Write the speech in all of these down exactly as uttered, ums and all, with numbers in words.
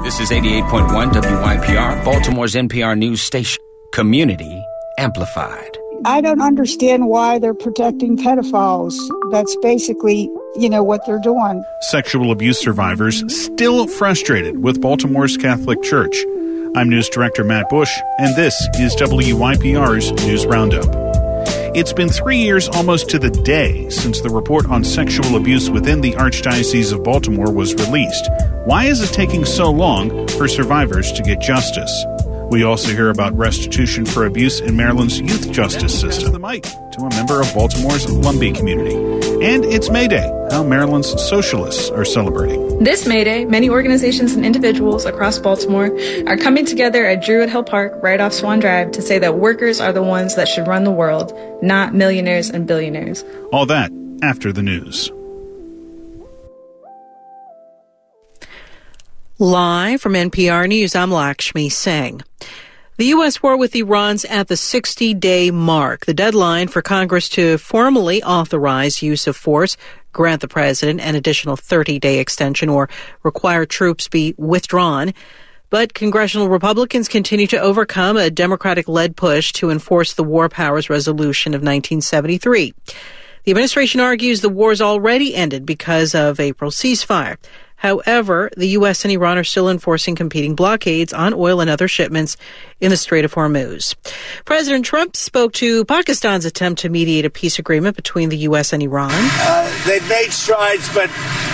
This is eighty-eight point one W Y P R, Baltimore's N P R news station. Community amplified. I don't understand why they're protecting pedophiles. That's basically, you know, what they're doing. Sexual abuse survivors still frustrated with Baltimore's Catholic Church. I'm News Director Matt Bush, and this is W Y P R's News Roundup. It's been three years almost to the day since the report on sexual abuse within the Archdiocese of Baltimore was released. Why is it taking so long for survivors to get justice? We also hear about restitution for abuse in Maryland's youth justice system. The mic to a member of Baltimore's Lumbee community. And it's May Day, how Maryland's socialists are celebrating. This May Day, many organizations and individuals across Baltimore are coming together at Druid Hill Park right off Swan Drive to say that workers are the ones that should run the world, not millionaires and billionaires. All that after the news. Live from N P R News, I'm Lakshmi Singh. The U S war with Iran's at the sixty-day mark, the deadline for Congress to formally authorize use of force, grant the president an additional thirty-day extension, or require troops be withdrawn. But congressional Republicans continue to overcome a Democratic-led push to enforce the War Powers Resolution of nineteen seventy-three. The administration argues the war's already ended because of April's ceasefire. However, the U S and Iran are still enforcing competing blockades on oil and other shipments in the Strait of Hormuz. President Trump spoke to Pakistan's attempt to mediate a peace agreement between the U S and Iran. Uh, they've made strides, but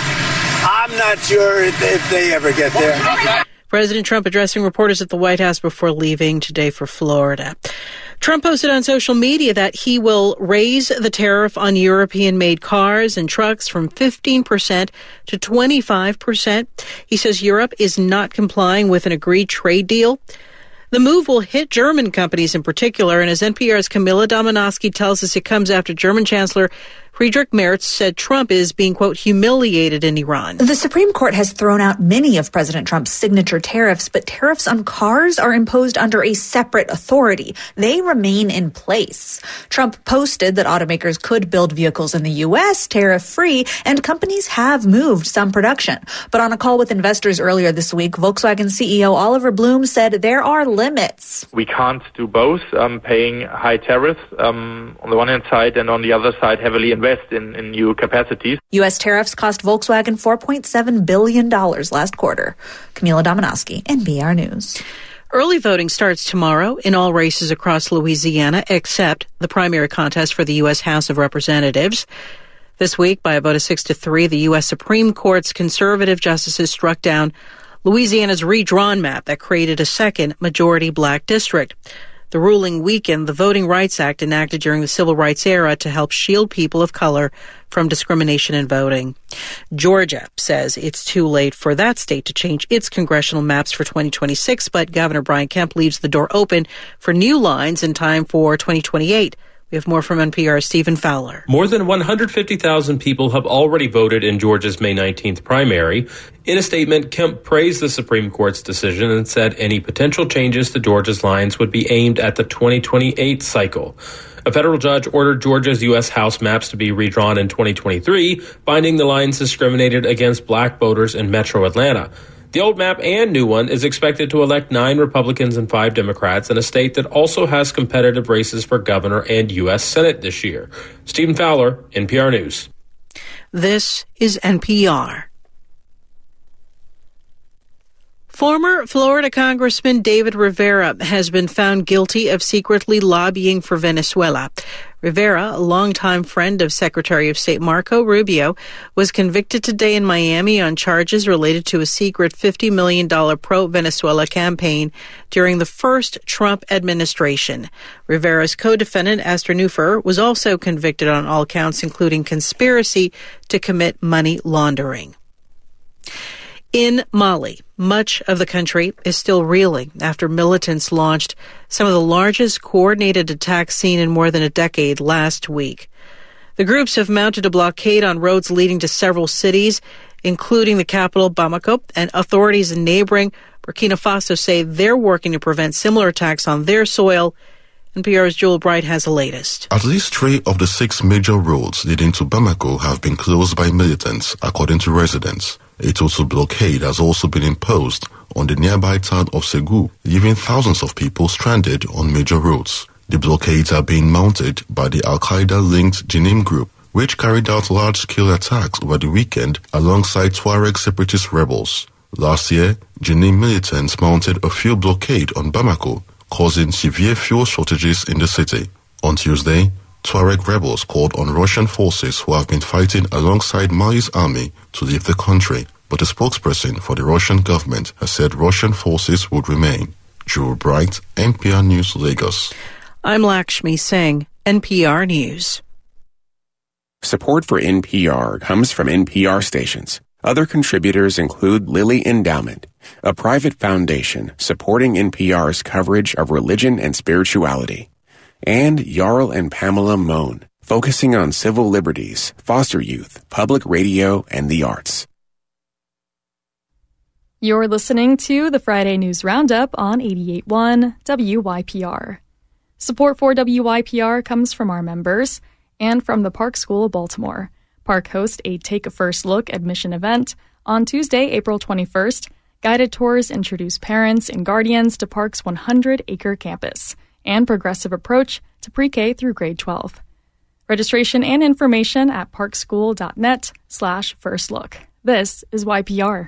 I'm not sure if, if they ever get there. President Trump addressing reporters at the White House before leaving today for Florida. Trump posted on social media that he will raise the tariff on European-made cars and trucks from fifteen percent to twenty-five percent. He says Europe is not complying with an agreed trade deal. The move will hit German companies in particular, and as N P R's Camilla Domonoske tells us, it comes after German Chancellor Friedrich Merz said Trump is being, quote, humiliated in Iran. The Supreme Court has thrown out many of President Trump's signature tariffs, but tariffs on cars are imposed under a separate authority. They remain in place. Trump posted that automakers could build vehicles in the U S tariff-free, and companies have moved some production. But on a call with investors earlier this week, Volkswagen C E O Oliver Blume said there are limits. We can't do both, um, paying high tariffs um, on the one hand side, and on the other side heavily invest in, in new capacities. U S tariffs cost Volkswagen four point seven billion dollars last quarter. Camila Domonoske, N P R News. Early voting starts tomorrow in all races across Louisiana, except the primary contest for the U S House of Representatives. This week, by a vote of six to three, the U S Supreme Court's conservative justices struck down Louisiana's redrawn map that created a second majority black district. The ruling weakened the Voting Rights Act enacted during the Civil Rights era to help shield people of color from discrimination in voting. Georgia says it's too late for that state to change its congressional maps for twenty twenty-six, but Governor Brian Kemp leaves the door open for new lines in time for twenty twenty-eight. We have more from N P R's Stephen Fowler. More than one hundred fifty thousand people have already voted in Georgia's May nineteenth primary. In a statement, Kemp praised the Supreme Court's decision and said any potential changes to Georgia's lines would be aimed at the twenty twenty-eight cycle. A federal judge ordered Georgia's U S House maps to be redrawn in twenty twenty-three, finding the lines discriminated against black voters in metro Atlanta. The old map and new one is expected to elect nine Republicans and five Democrats in a state that also has competitive races for governor and U S Senate this year. Stephen Fowler, N P R News. This is N P R. Former Florida Congressman David Rivera has been found guilty of secretly lobbying for Venezuela. Rivera, a longtime friend of Secretary of State Marco Rubio, was convicted today in Miami on charges related to a secret fifty million dollars pro-Venezuela campaign during the first Trump administration. Rivera's co-defendant, Esther Neufer, was also convicted on all counts, including conspiracy to commit money laundering. In Mali, much of the country is still reeling after militants launched some of the largest coordinated attacks seen in more than a decade last week. The groups have mounted a blockade on roads leading to several cities, including the capital, Bamako, and authorities in neighboring Burkina Faso say they're working to prevent similar attacks on their soil N P R's Joel Bright has the latest. At least three of the six major roads leading to Bamako have been closed by militants, according to residents. A total blockade has also been imposed on the nearby town of Ségou, leaving thousands of people stranded on major roads. The blockades are being mounted by the Al-Qaeda-linked Jenim group, which carried out large-scale attacks over the weekend alongside Tuareg separatist rebels. Last year, Jenim militants mounted a fuel blockade on Bamako, causing severe fuel shortages in the city. On Tuesday, Tuareg rebels called on Russian forces who have been fighting alongside Mali's army to leave the country, but a spokesperson for the Russian government has said Russian forces would remain. Joel Bright, N P R News, Lagos. I'm Lakshmi Singh, N P R News. Support for N P R comes from N P R stations. Other contributors include Lilly Endowment, a private foundation supporting N P R's coverage of religion and spirituality, and Jarl and Pamela Mohn, focusing on civil liberties, foster youth, public radio, and the arts. You're listening to the Friday News Roundup on eighty-eight point one W Y P R. Support for W Y P R comes from our members and from the Park School of Baltimore. Park hosts a Take a First Look admission event on Tuesday, April twenty-first. Guided tours introduce parents and guardians to Park's one hundred acre campus and progressive approach to pre-K through grade twelve. Registration and information at parkschool.net slash first look. This is Y P R.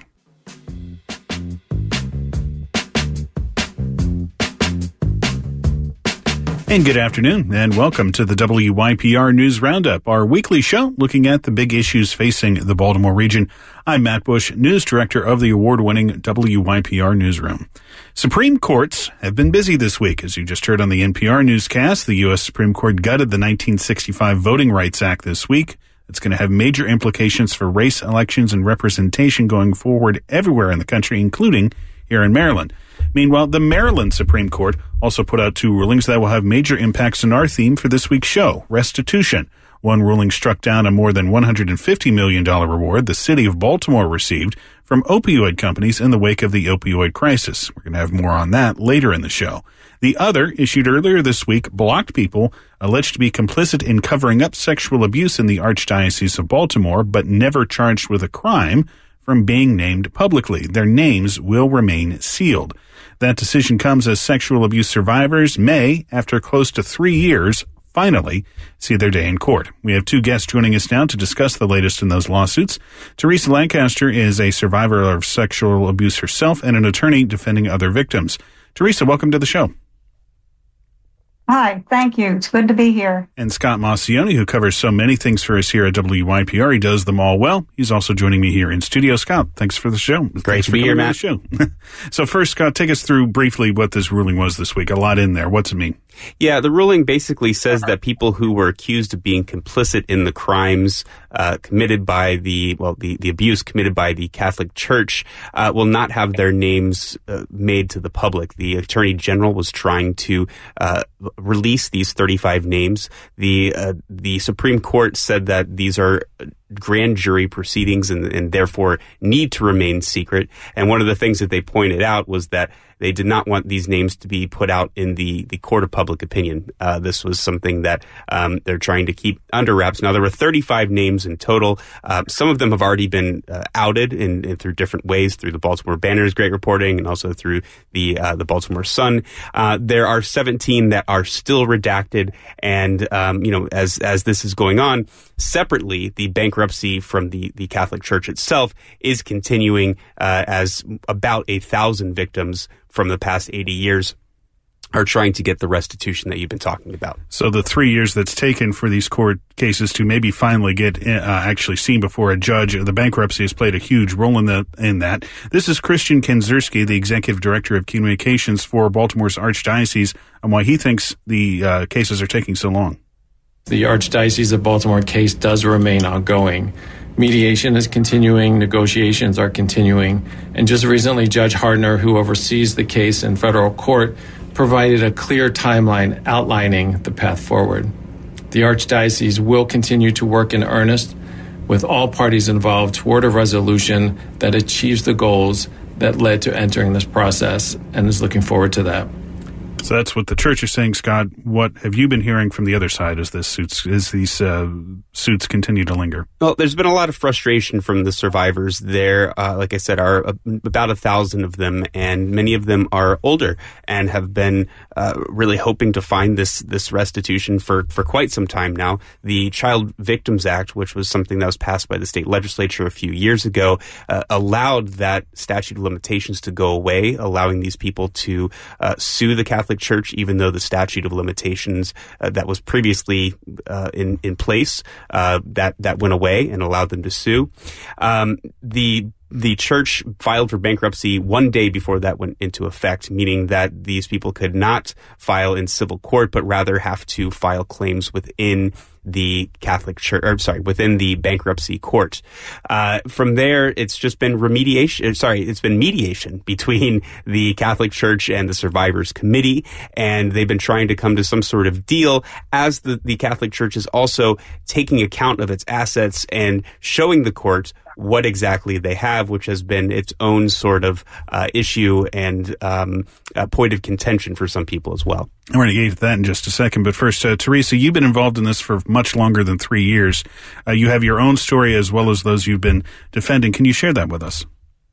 And good afternoon, and welcome to the W Y P R News Roundup, our weekly show looking at the big issues facing the Baltimore region. I'm Matt Bush, news director of the award-winning W Y P R Newsroom. Supreme Courts have been busy this week. As you just heard on the N P R newscast, the U S Supreme Court gutted the nineteen sixty-five Voting Rights Act this week. It's going to have major implications for race, elections, and representation going forward everywhere in the country, including here in Maryland. Meanwhile, the Maryland Supreme Court also put out two rulings that will have major impacts on our theme for this week's show, restitution. One ruling struck down a more than one hundred fifty million dollars reward the city of Baltimore received from opioid companies in the wake of the opioid crisis. We're going to have more on that later in the show. The other, issued earlier this week, blocked people alleged to be complicit in covering up sexual abuse in the Archdiocese of Baltimore, but never charged with a crime, from being named publicly. Their names will remain sealed. That decision comes as sexual abuse survivors may, after close to three years, finally see their day in court. We have two guests joining us now to discuss the latest in those lawsuits. Teresa Lancaster is a survivor of sexual abuse herself and an attorney defending other victims. Teresa, welcome to the show. Hi, thank you. It's good to be here. And Scott Maucione, who covers so many things for us here at W Y P R. He does them all well. He's also joining me here in studio. Scott, thanks for the show. Great thanks to be here, Matt. Show. So first, Scott, take us through briefly what this ruling was this week. A lot in there. What's it mean? Yeah, the ruling basically says that people who were accused of being complicit in the crimes uh, committed by the, well, the, the abuse committed by the Catholic Church uh, will not have their names uh, made to the public. The Attorney General was trying to uh, release these thirty-five names. The uh, the Supreme Court said that these are grand jury proceedings and, and therefore need to remain secret. And one of the things that they pointed out was that they did not want these names to be put out in the, the court of public opinion. Uh, this was something that um, they're trying to keep under wraps. Now, there were thirty-five names in total. Uh, some of them have already been uh, outed in, in through different ways, through the Baltimore Banner's great reporting and also through the uh, the Baltimore Sun. Uh, there are seventeen that are still redacted. And, um, you know, as as this is going on, separately, the bankruptcy from the, the Catholic Church itself is continuing uh, as about a thousand victims from the past eighty years are trying to get the restitution that you've been talking about. So the three years that's taken for these court cases to maybe finally get uh, actually seen before a judge, the bankruptcy has played a huge role in, the, in that. This is Christian Kenzierski, the executive director of communications for Baltimore's Archdiocese, and why he thinks the uh, cases are taking so long. The Archdiocese of Baltimore case does remain ongoing. Mediation is continuing, negotiations are continuing, and just recently Judge Hardner, who oversees the case in federal court, provided a clear timeline outlining the path forward. The Archdiocese will continue to work in earnest with all parties involved toward a resolution that achieves the goals that led to entering this process, and is looking forward to that. So that's what the church is saying, Scott. What have you been hearing from the other side as this suits, as these uh, suits continue to linger? Well, there's been a lot of frustration from the survivors. There, uh, like I said, are a, about a thousand of them, and many of them are older and have been uh, really hoping to find this this restitution for, for quite some time now. The Child Victims Act, which was something that was passed by the state legislature a few years ago, uh, allowed that statute of limitations to go away, allowing these people to uh, sue the Catholic Church, even though the statute of limitations uh, that was previously uh, in in place uh, that that went away and allowed them to sue. Um, the The church filed for bankruptcy one day before that went into effect, meaning that these people could not file in civil court, but rather have to file claims within the Catholic Church, or sorry, within the bankruptcy court. Uh, from there, it's just been remediation, sorry, it's been mediation between the Catholic Church and the Survivors Committee, and they've been trying to come to some sort of deal as the, the Catholic Church is also taking account of its assets and showing the court what exactly they have, which has been its own sort of uh, issue and um, a point of contention for some people as well. We're going to get to that in just a second. But first, uh, Teresa, you've been involved in this for much longer than three years. Uh, you have your own story as well as those you've been defending. Can you share that with us?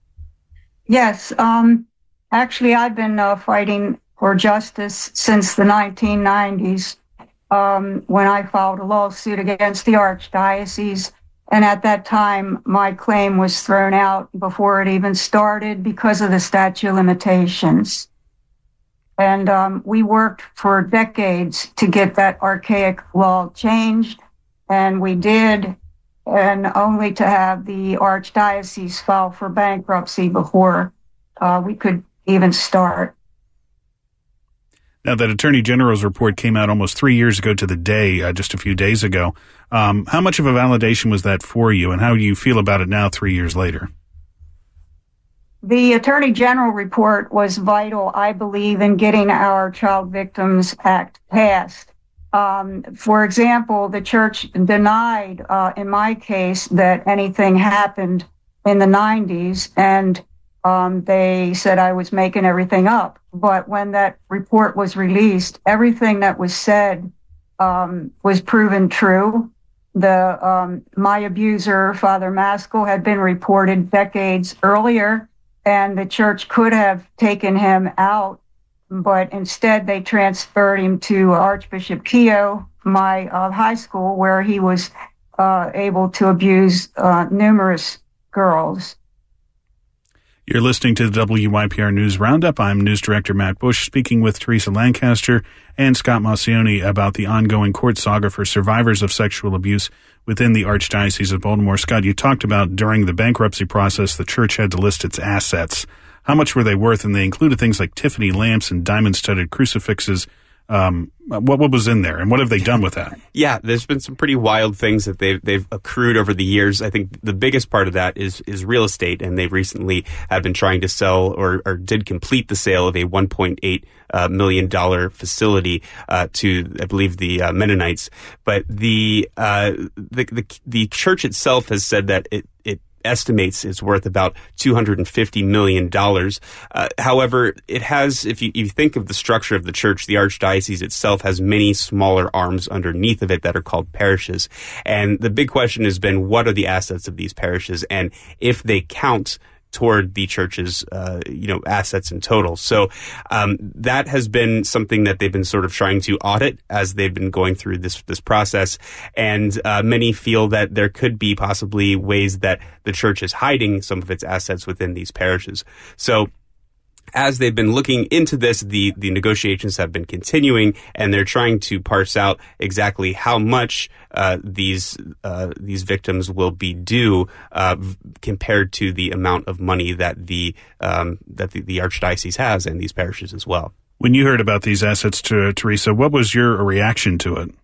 Yes. Um, actually, I've been uh, fighting for justice since the nineteen nineties um, when I filed a lawsuit against the Archdiocese. And at that time, my claim was thrown out before it even started because of the statute of limitations. And um, we worked for decades to get that archaic law changed, and we did, and only to have the Archdiocese file for bankruptcy before uh, we could even start. Now, that Attorney General's report came out almost three years ago to the day, uh, just a few days ago. Um, how much of a validation was that for you, and how do you feel about it now, three years later? The Attorney General report was vital, I believe, in getting our Child Victims Act passed. Um, for example, the church denied, uh, in my case, that anything happened in the nineties, and um, they said I was making everything up. But when that report was released, everything that was said um, was proven true. The um, my abuser, Father Maskell, had been reported decades earlier, and the church could have taken him out, but instead they transferred him to Archbishop Keough, my uh, high school, where he was uh, able to abuse uh, numerous girls. You're listening to the W Y P R News Roundup. I'm News Director Matt Bush, speaking with Teresa Lancaster and Scott Maucione about the ongoing court saga for survivors of sexual abuse within the Archdiocese of Baltimore. Scott, you talked about during the bankruptcy process, the church had to list its assets. How much were they worth? And they included things like Tiffany lamps and diamond-studded crucifixes. Um, what what was in there, and what have they done with that? Yeah, there's been some pretty wild things that they've they've accrued over the years. I think the biggest part of that is is real estate, and they recently have been trying to sell or, or did complete the sale of a one point eight uh, million dollar facility uh, to, I believe, the uh, Mennonites. But the, uh, the the the church itself has said that it it. estimates it's worth about two hundred fifty million dollars. Uh, however, it has, if you, you think of the structure of the church, the Archdiocese itself has many smaller arms underneath of it that are called parishes. And the big question has been, what are the assets of these parishes? And if they count toward the church's, uh, you know, assets in total. So um, that has been something that they've been sort of trying to audit as they've been going through this this process. And uh, many feel that there could be possibly ways that the church is hiding some of its assets within these parishes. So as they've been looking into this, the, the negotiations have been continuing, and they're trying to parse out exactly how much uh, these uh, these victims will be due uh, v- compared to the amount of money that the um, that the, the Archdiocese has and these parishes as well. When you heard about these assets, to Teresa, what was your reaction to it?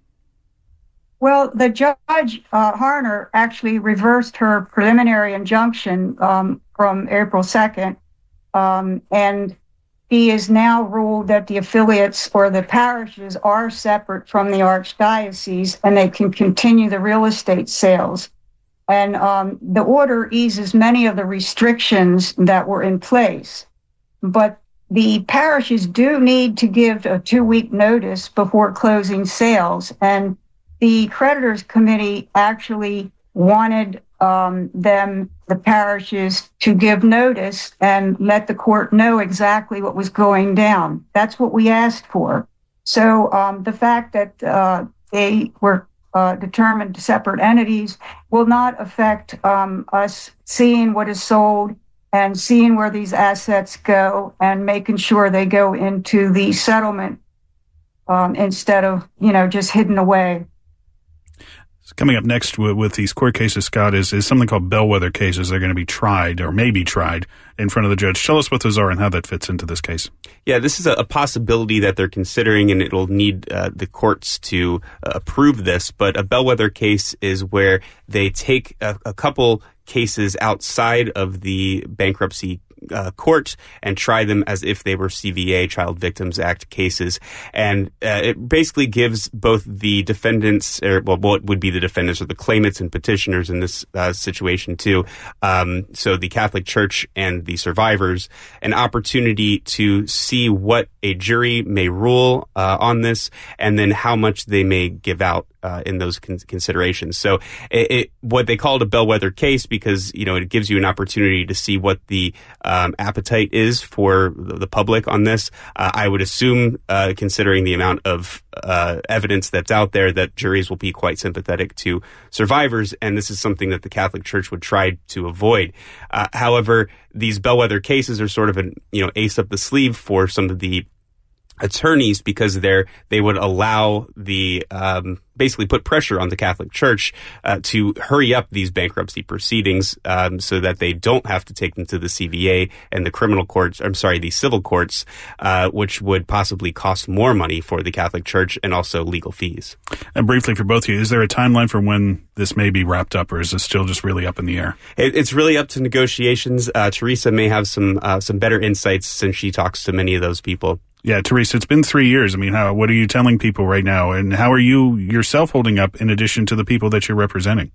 Well, the judge, uh, Harner, actually reversed her preliminary injunction um, from April second. Um, and he has now ruled that the affiliates or the parishes are separate from the Archdiocese, and they can continue the real estate sales. And um, the order eases many of the restrictions that were in place. But the parishes do need to give a two-week notice before closing sales, and the creditors committee actually wanted um, them, the parishes, to give notice and let the court know exactly what was going down. That's what we asked for. So um, the fact that uh, they were uh, determined separate entities will not affect um, us seeing what is sold and seeing where these assets go and making sure they go into the settlement um, instead of, you know, just hidden away. Coming up next with, with these court cases, Scott, is, is something called bellwether cases. They're going to be tried or may be tried in front of the judge. Tell us what those are and how that fits into this case. Yeah, this is a, a possibility that they're considering, and it'll need uh, the courts to uh, approve this. But a bellwether case is where they take a, a couple cases outside of the bankruptcy Uh, court and try them as if they were C V A, Child Victims Act cases. And uh, it basically gives both the defendants, or well, what would be the defendants or the claimants and petitioners in this uh, situation too, um, so the Catholic Church and the survivors, an opportunity to see what a jury may rule uh, on this, and then how much they may give out Uh, in those con- considerations. So it, it, what they call it a bellwether case, because, you know, it gives you an opportunity to see what the um, appetite is for the, the public on this. Uh, I would assume, uh, considering the amount of uh, evidence that's out there, that juries will be quite sympathetic to survivors, and this is something that the Catholic Church would try to avoid. Uh, however, these bellwether cases are sort of an, you know, ace up the sleeve for some of the attorneys, because they're they would allow the um, basically put pressure on the Catholic Church uh, to hurry up these bankruptcy proceedings um, so that they don't have to take them to the C V A and the criminal courts. I'm sorry, the civil courts, uh, which would possibly cost more money for the Catholic Church and also legal fees. And briefly for both of you, is there a timeline for when this may be wrapped up, or is it still just really up in the air? It, it's really up to negotiations. Uh, Teresa may have some uh, some better insights since she talks to many of those people. Yeah, Teresa, it's been three years. I mean, how, what are you telling people right now? And how are you yourself holding up in addition to the people that you're representing?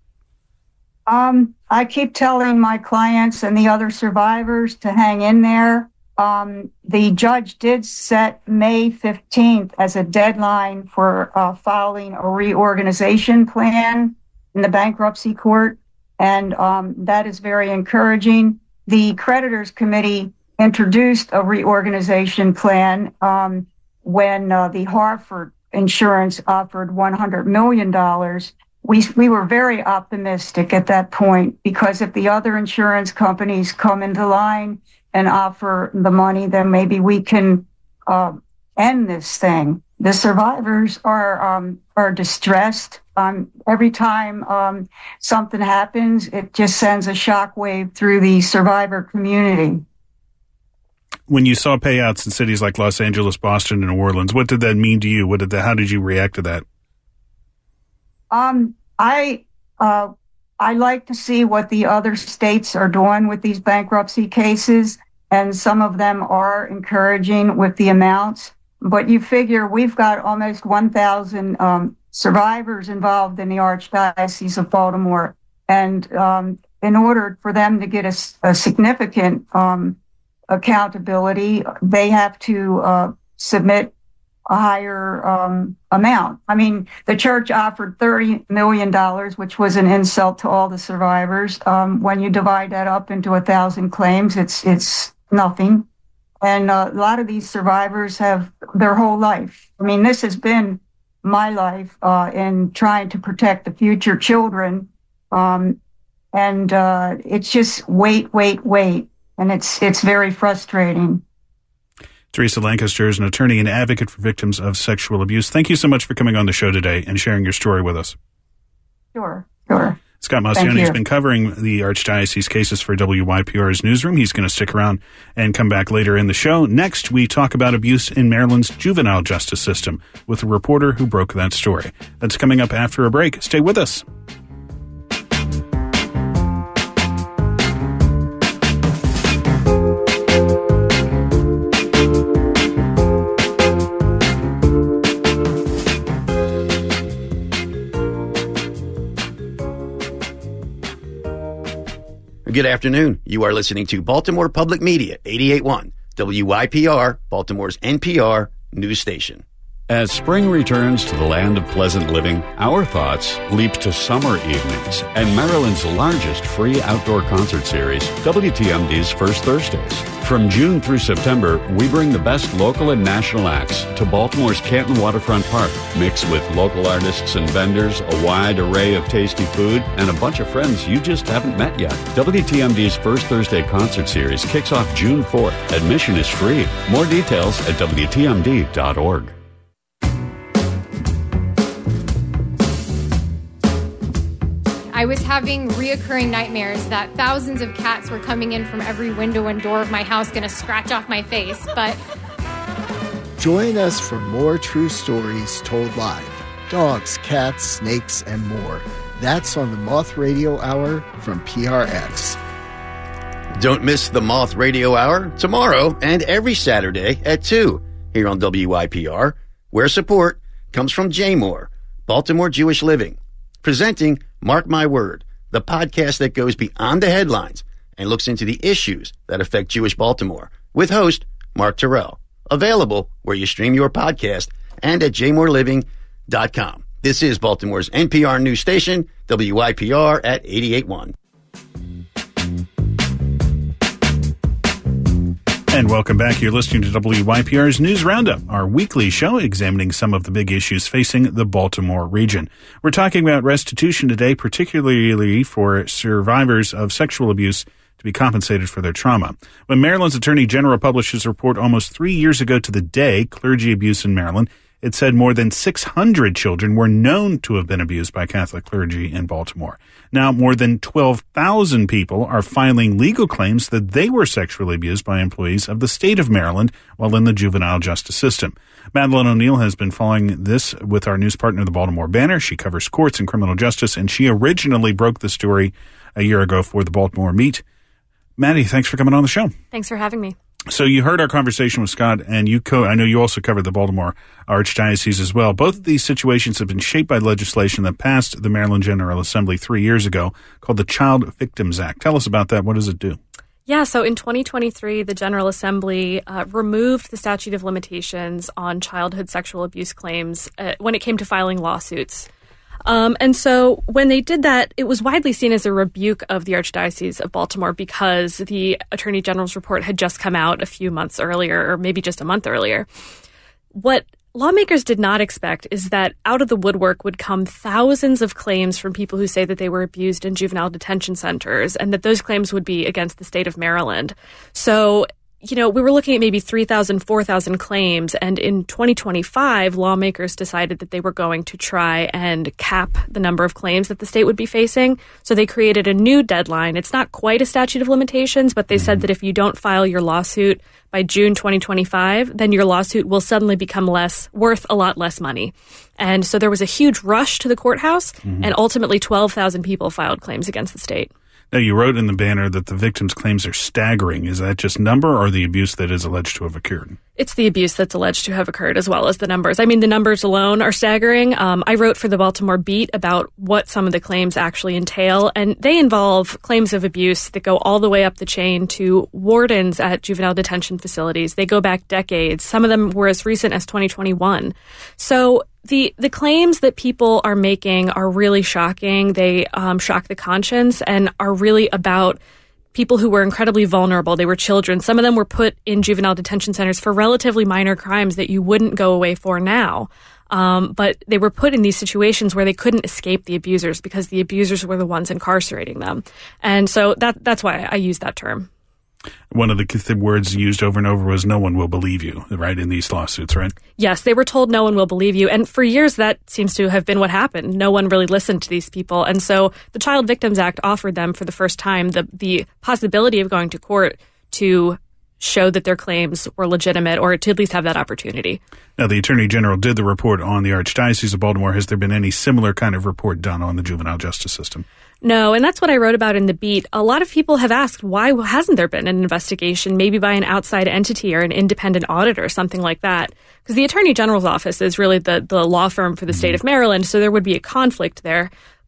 Um, I keep telling my clients and the other survivors to hang in there. Um, the judge did set May fifteenth as a deadline for uh, filing a reorganization plan in the bankruptcy court, and um, that is very encouraging. The creditors committee introduced a reorganization plan um, when uh, the Hartford Insurance offered one hundred million dollars. We we were very optimistic at that point, because if the other insurance companies come into line and offer the money, then maybe we can uh, end this thing. The survivors are um, are distressed. Um, every time um, something happens, it just sends a shockwave through the survivor community. When you saw payouts in cities like Los Angeles, Boston, and New Orleans, what did that mean to you? What did that, how did you react to that? Um, I, uh, I like to see what the other states are doing with these bankruptcy cases, and some of them are encouraging with the amounts. But you figure we've got almost one thousand um, survivors involved in the Archdiocese of Baltimore, and um, in order for them to get a, a significant um, accountability, they have to uh, submit a higher um, amount. I mean, the church offered thirty million dollars, which was an insult to all the survivors. Um, when you divide that up into a thousand claims, it's it's nothing. And uh, a lot of these survivors have their whole life. I mean, this has been my life uh, in trying to protect the future children. Um, and uh, it's just wait, wait, wait. And it's it's very frustrating. Teresa Lancaster is an attorney and advocate for victims of sexual abuse. Thank you so much for coming on the show today and sharing your story with us. Sure, sure. Scott Maucione has been covering the Archdiocese cases for W Y P R's Newsroom. He's going to stick around and come back later in the show. Next, we talk about abuse in Maryland's juvenile justice system with a reporter who broke that story. That's coming up after a break. Stay with us. Good afternoon. You are listening to Baltimore Public Media, eighty-eight point one W Y P R, Baltimore's N P R news station. As spring returns to the land of pleasant living, our thoughts leap to summer evenings and Maryland's largest free outdoor concert series, W T M D's First Thursdays. From June through September, we bring the best local and national acts to Baltimore's Canton Waterfront Park, mixed with local artists and vendors, a wide array of tasty food, and a bunch of friends you just haven't met yet. W T M D's First Thursday concert series kicks off June fourth. Admission is free. More details at W T M D dot org. I was having reoccurring nightmares that thousands of cats were coming in from every window and door of my house, going to scratch off my face. But join us for more true stories told live. Dogs, cats, snakes, and more. That's on the Moth Radio Hour from P R X. Don't miss the Moth Radio Hour tomorrow and every Saturday at two here on W Y P R, where support comes from J More, Baltimore Jewish Living, presenting Mark My Word, the podcast that goes beyond the headlines and looks into the issues that affect Jewish Baltimore, with host Mark Terrell. Available where you stream your podcast and at j more living dot com. This is Baltimore's N P R news station, W Y P R at eighty-eight point one. And welcome back. You're listening to W Y P R's News Roundup, our weekly show examining some of the big issues facing the Baltimore region. We're talking about restitution today, particularly for survivors of sexual abuse to be compensated for their trauma. When Maryland's Attorney General published his report almost three years ago to the day, Clergy Abuse in Maryland, it said more than six hundred children were known to have been abused by Catholic clergy in Baltimore. Now, more than twelve thousand people are filing legal claims that they were sexually abused by employees of the state of Maryland while in the juvenile justice system. Madeline O'Neill has been following this with our news partner, the Baltimore Banner. She covers courts and criminal justice, and she originally broke the story a year ago for the Baltimore Meet. Maddie, thanks for coming on the show. Thanks for having me. So you heard our conversation with Scott, and you co- I know you also covered the Baltimore Archdiocese as well. Both of these situations have been shaped by legislation that passed the Maryland General Assembly three years ago called the Child Victims Act. Tell us about that. What does it do? Yeah, so in twenty twenty-three, the General Assembly uh, removed the statute of limitations on childhood sexual abuse claims uh, when it came to filing lawsuits. Um, and so when they did that, it was widely seen as a rebuke of the Archdiocese of Baltimore because the Attorney General's report had just come out a few months earlier, or maybe just a month earlier. What lawmakers did not expect is that out of the woodwork would come thousands of claims from people who say that they were abused in juvenile detention centers, and that those claims would be against the state of Maryland. So you know, we were looking at maybe three thousand, four thousand claims, and in twenty twenty-five, lawmakers decided that they were going to try and cap the number of claims that the state would be facing. So they created a new deadline. It's not quite a statute of limitations, but they said that if you don't file your lawsuit by June twenty twenty-five, then your lawsuit will suddenly become less, worth a lot less money. And so there was a huge rush to the courthouse, mm-hmm. and ultimately twelve thousand people filed claims against the state. Now, you wrote in the banner that the victims' claims are staggering. Is that just number or the abuse that is alleged to have occurred? It's the abuse that's alleged to have occurred as well as the numbers. I mean, the numbers alone are staggering. Um, I wrote for the Baltimore Beat about what some of the claims actually entail, and they involve claims of abuse that go all the way up the chain to wardens at juvenile detention facilities. They go back decades. Some of them were as recent as twenty twenty-one. So The the claims that people are making are really shocking. They um, shock the conscience and are really about people who were incredibly vulnerable. They were children. Some of them were put in juvenile detention centers for relatively minor crimes that you wouldn't go away for now. Um, but they were put in these situations where they couldn't escape the abusers because the abusers were the ones incarcerating them. And so that that's why I use that term. One of the, the words used over and over was "no one will believe you," right, in these lawsuits, right? Yes, they were told no one will believe you. And for years, that seems to have been what happened. No one really listened to these people. And so the Child Victims Act offered them for the first time the, the possibility of going to court to show that their claims were legitimate, or to at least have that opportunity. Now, the Attorney General did the report on the Archdiocese of Baltimore. Has there been any similar kind of report done on the juvenile justice system? No, and that's what I wrote about in the Beat. A lot of people have asked, why hasn't there been an investigation, maybe by an outside entity or an independent auditor, something like that? Because the Attorney General's office is really the, the law firm for the state of Maryland, so there would be a conflict there.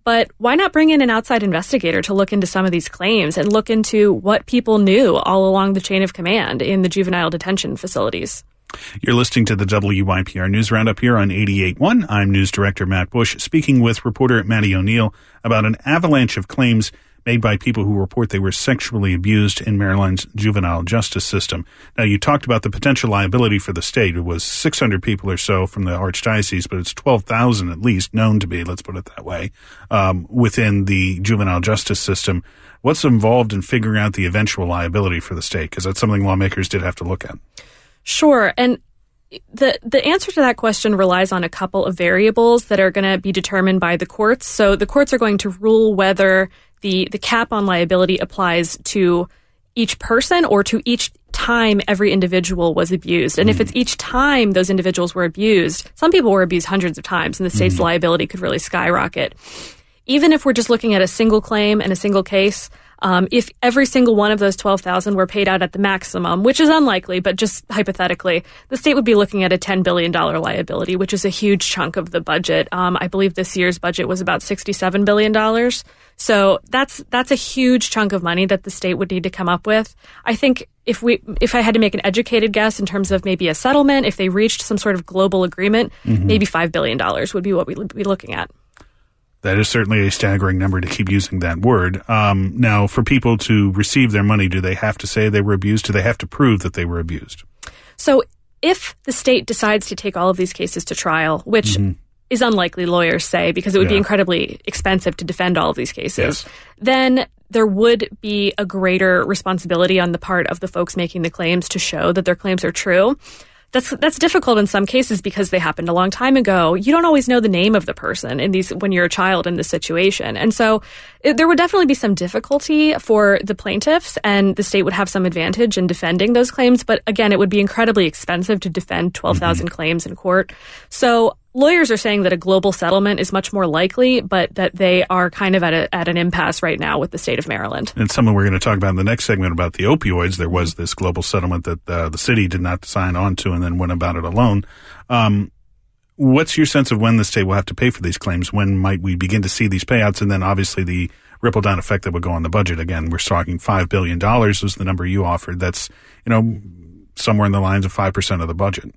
But why not bring in an outside investigator to look into some of these claims and look into what people knew all along the chain of command in the juvenile detention facilities? You're listening to the W Y P R News Roundup here on eighty-eight point one. I'm News Director Matt Bush, speaking with reporter Maddie O'Neill about an avalanche of claims made by people who report they were sexually abused in Maryland's juvenile justice system. Now, you talked about the potential liability for the state. It was six hundred people or so from the archdiocese, but it's twelve thousand at least known to be, let's put it that way, um, within the juvenile justice system. What's involved in figuring out the eventual liability for the state? Because that's something lawmakers did have to look at. Sure. And the the answer to that question relies on a couple of variables that are going to be determined by the courts. So the courts are going to rule whether the, the cap on liability applies to each person or to each time every individual was abused. And mm. if it's each time those individuals were abused, some people were abused hundreds of times, and the state's mm. liability could really skyrocket. Even if we're just looking at a single claim and a single case, Um, if every single one of those twelve thousand were paid out at the maximum, which is unlikely, but just hypothetically, the state would be looking at a ten billion dollars liability, which is a huge chunk of the budget. Um, I believe this year's budget was about sixty-seven billion dollars. So that's that's a huge chunk of money that the state would need to come up with. I think if we if I had to make an educated guess in terms of maybe a settlement, if they reached some sort of global agreement, mm-hmm. maybe five billion dollars would be what we'd be looking at. That is certainly a staggering number to keep using that word. Um, now, for people to receive their money, do they have to say they were abused? Do they have to prove that they were abused? So if the state decides to take all of these cases to trial, which mm-hmm. is unlikely, lawyers say, because it would yeah. be incredibly expensive to defend all of these cases, yes. then there would be a greater responsibility on the part of the folks making the claims to show that their claims are true. That's that's difficult in some cases because they happened a long time ago. You don't always know the name of the person in these when you're a child in this situation. And so it, there would definitely be some difficulty for the plaintiffs, and the state would have some advantage in defending those claims. But again, it would be incredibly expensive to defend twelve thousand mm-hmm. claims in court. So lawyers are saying that a global settlement is much more likely, but that they are kind of at a, at an impasse right now with the state of Maryland. And something we're going to talk about in the next segment about the opioids. There was this global settlement that uh, the city did not sign on to and then went about it alone. Um, what's your sense of when the state will have to pay for these claims? When might we begin to see these payouts? And then obviously the ripple down effect that would go on the budget. Again, we're talking five billion dollars was the number you offered. That's, you know, somewhere in the lines of five percent of the budget.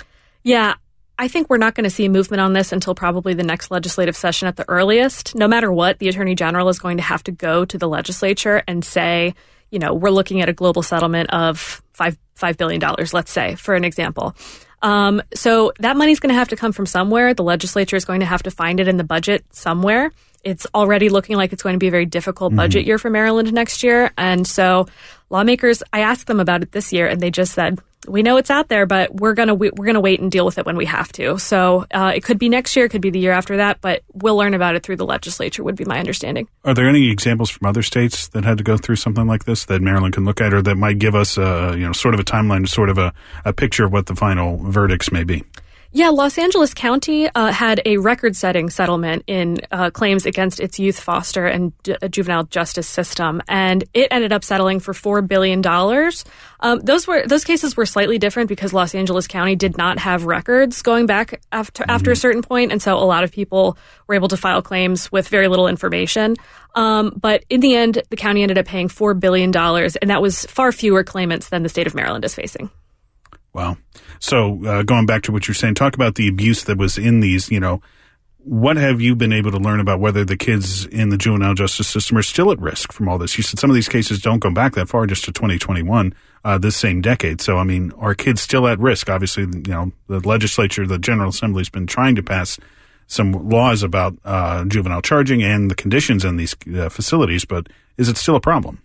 Yeah. I think we're not going to see movement on this until probably the next legislative session at the earliest. No matter what, the Attorney General is going to have to go to the legislature and say, you know, we're looking at a global settlement of five five billion dollars, let's say, for an example. Um, so that money's going to have to come from somewhere. The legislature is going to have to find it in the budget somewhere. It's already looking like it's going to be a very difficult mm-hmm. budget year for Maryland next year. And so lawmakers, I asked them about it this year, and they just said, we know it's out there, but we're gonna we're gonna wait and deal with it when we have to. So uh, it could be next year, it could be the year after that, but we'll learn about it through the legislature, would be my understanding. Are there any examples from other states that had to go through something like this that Maryland can look at, or that might give us a, you know, sort of a timeline, sort of a, a picture of what the final verdicts may be? Yeah, Los Angeles County uh, had a record-setting settlement in uh, claims against its youth foster and d- juvenile justice system, and it ended up settling for four billion dollars. Um, those were those cases were slightly different because Los Angeles County did not have records going back after mm-hmm. after a certain point, and so a lot of people were able to file claims with very little information. Um, but in the end, the county ended up paying four billion dollars, and that was far fewer claimants than the state of Maryland is facing. Wow. So uh, going back to what you're saying, talk about the abuse that was in these, you know, what have you been able to learn about whether the kids in the juvenile justice system are still at risk from all this? You said some of these cases don't go back that far, just to twenty twenty-one, uh, this same decade. So, I mean, are kids still at risk? Obviously, you know, the legislature, the General Assembly has been trying to pass some laws about uh, juvenile charging and the conditions in these uh, facilities, but is it still a problem?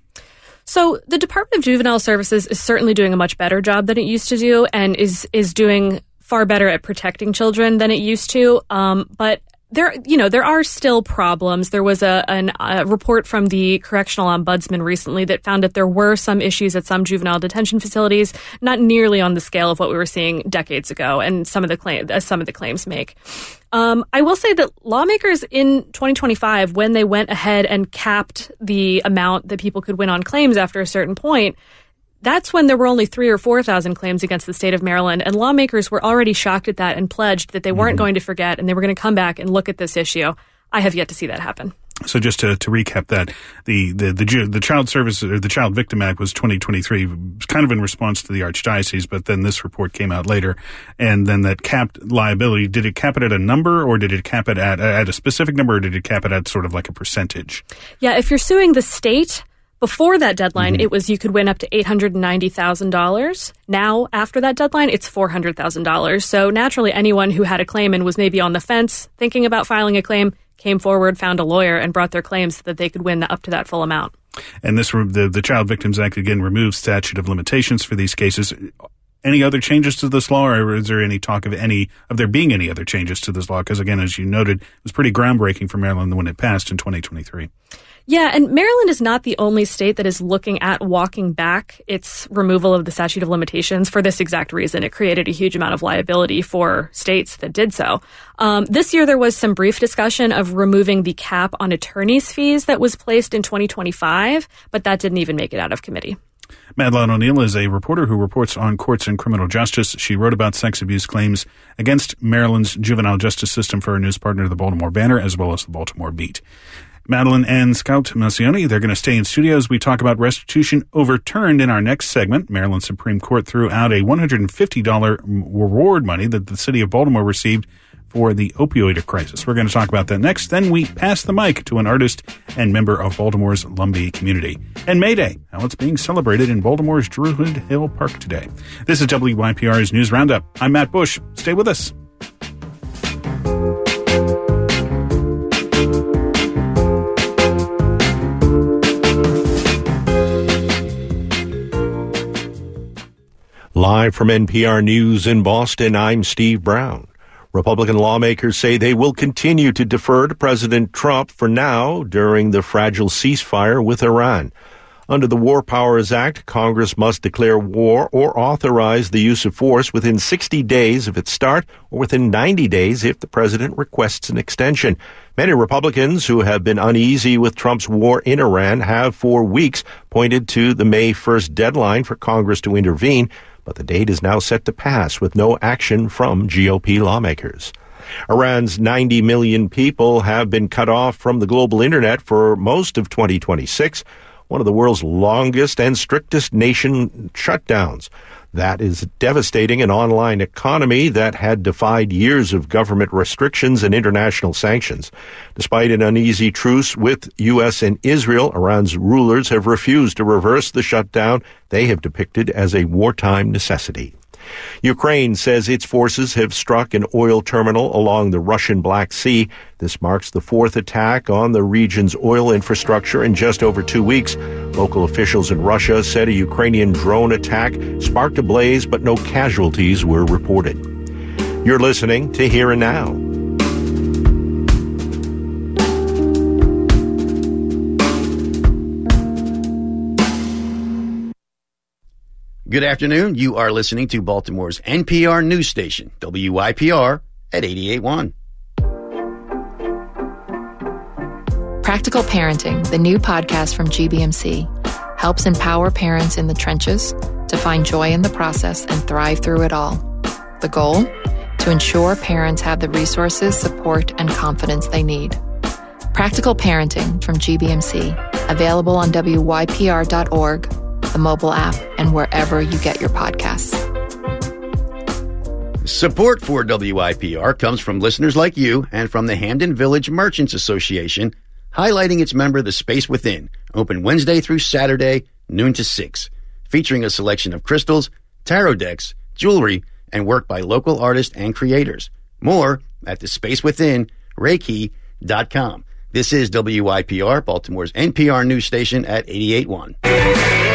So the Department of Juvenile Services is certainly doing a much better job than it used to do, and is is doing far better at protecting children than it used to. Um, but there, you know, there are still problems. There was a, an, a report from the Correctional Ombudsman recently that found that there were some issues at some juvenile detention facilities, not nearly on the scale of what we were seeing decades ago, and some of the claim, as some of the claims make. Um, I will say that lawmakers in twenty twenty-five, when they went ahead and capped the amount that people could win on claims after a certain point, that's when there were only three or four thousand claims against the state of Maryland, and lawmakers were already shocked at that and pledged that they weren't mm-hmm. going to forget and they were going to come back and look at this issue. I have yet to see that happen. So just to, to recap that, the, the, the, the Child Service, or the Child Victim Act was twenty twenty-three, kind of in response to the Archdiocese, but then this report came out later, and then that capped liability, did it cap it at a number, or did it cap it at, at a specific number, or did it cap it at sort of like a percentage? Yeah, if you're suing the state, before that deadline, mm-hmm. it was you could win up to eight hundred ninety thousand dollars. Now, after that deadline, it's four hundred thousand dollars. So naturally, anyone who had a claim and was maybe on the fence thinking about filing a claim came forward, found a lawyer, and brought their claims so that they could win up to that full amount. And this, the, the Child Victims Act, again, removes statute of limitations for these cases. Any other changes to this law, or is there any talk of any of there being any other changes to this law? Because, again, as you noted, it was pretty groundbreaking for Maryland when it passed in twenty twenty-three. Yeah, and Maryland is not the only state that is looking at walking back its removal of the statute of limitations for this exact reason. It created a huge amount of liability for states that did so. Um, this year, there was some brief discussion of removing the cap on attorney's fees that was placed in twenty twenty-five, but that didn't even make it out of committee. Madeline O'Neill is a reporter who reports on courts and criminal justice. She wrote about sex abuse claims against Maryland's juvenile justice system for her news partner, the Baltimore Banner, as well as the Baltimore Beat. Madeline and Scout Malcioni, they're going to stay in studio as we talk about restitution overturned in our next segment. Maryland Supreme Court threw out a one hundred fifty dollars reward money that the city of Baltimore received for the opioid crisis. We're going to talk about that next. Then we pass the mic to an artist and member of Baltimore's Lumbee community. And May Day, how it's being celebrated in Baltimore's Druid Hill Park today. This is W Y P R's News Roundup. I'm Matt Bush. Stay with us. Live from N P R News in Boston, I'm Steve Brown. Republican lawmakers say they will continue to defer to President Trump for now during the fragile ceasefire with Iran. Under the War Powers Act, Congress must declare war or authorize the use of force within sixty days of its start or within ninety days if the president requests an extension. Many Republicans who have been uneasy with Trump's war in Iran have for weeks pointed to the May first deadline for Congress to intervene, but the date is now set to pass with no action from G O P lawmakers. Iran's ninety million people have been cut off from the global internet for most of twenty twenty-six, one of the world's longest and strictest nation shutdowns. That is devastating an online economy that had defied years of government restrictions and international sanctions. Despite an uneasy truce with U S and Israel, Iran's rulers have refused to reverse the shutdown they have depicted as a wartime necessity. Ukraine says its forces have struck an oil terminal along the Russian Black Sea. This marks the fourth attack on the region's oil infrastructure in just over two weeks. Local officials in Russia said a Ukrainian drone attack sparked a blaze, but no casualties were reported. You're listening to Here and Now. Good afternoon. You are listening to Baltimore's N P R news station, W Y P R at eighty-eight point one. Practical Parenting, the new podcast from G B M C, helps empower parents in the trenches to find joy in the process and thrive through it all. The goal? To ensure parents have the resources, support, and confidence they need. Practical Parenting from G B M C, available on W Y P R dot org, the mobile app, and wherever you get your podcasts. Support for W I P R comes from listeners like you and from the Hamden Village Merchants Association, highlighting its member, The Space Within, open Wednesday through Saturday, noon to six, featuring a selection of crystals, tarot decks, jewelry, and work by local artists and creators. More at the space within reiki dot com. This is W Y P R, Baltimore's N P R news station at eighty-eight point one.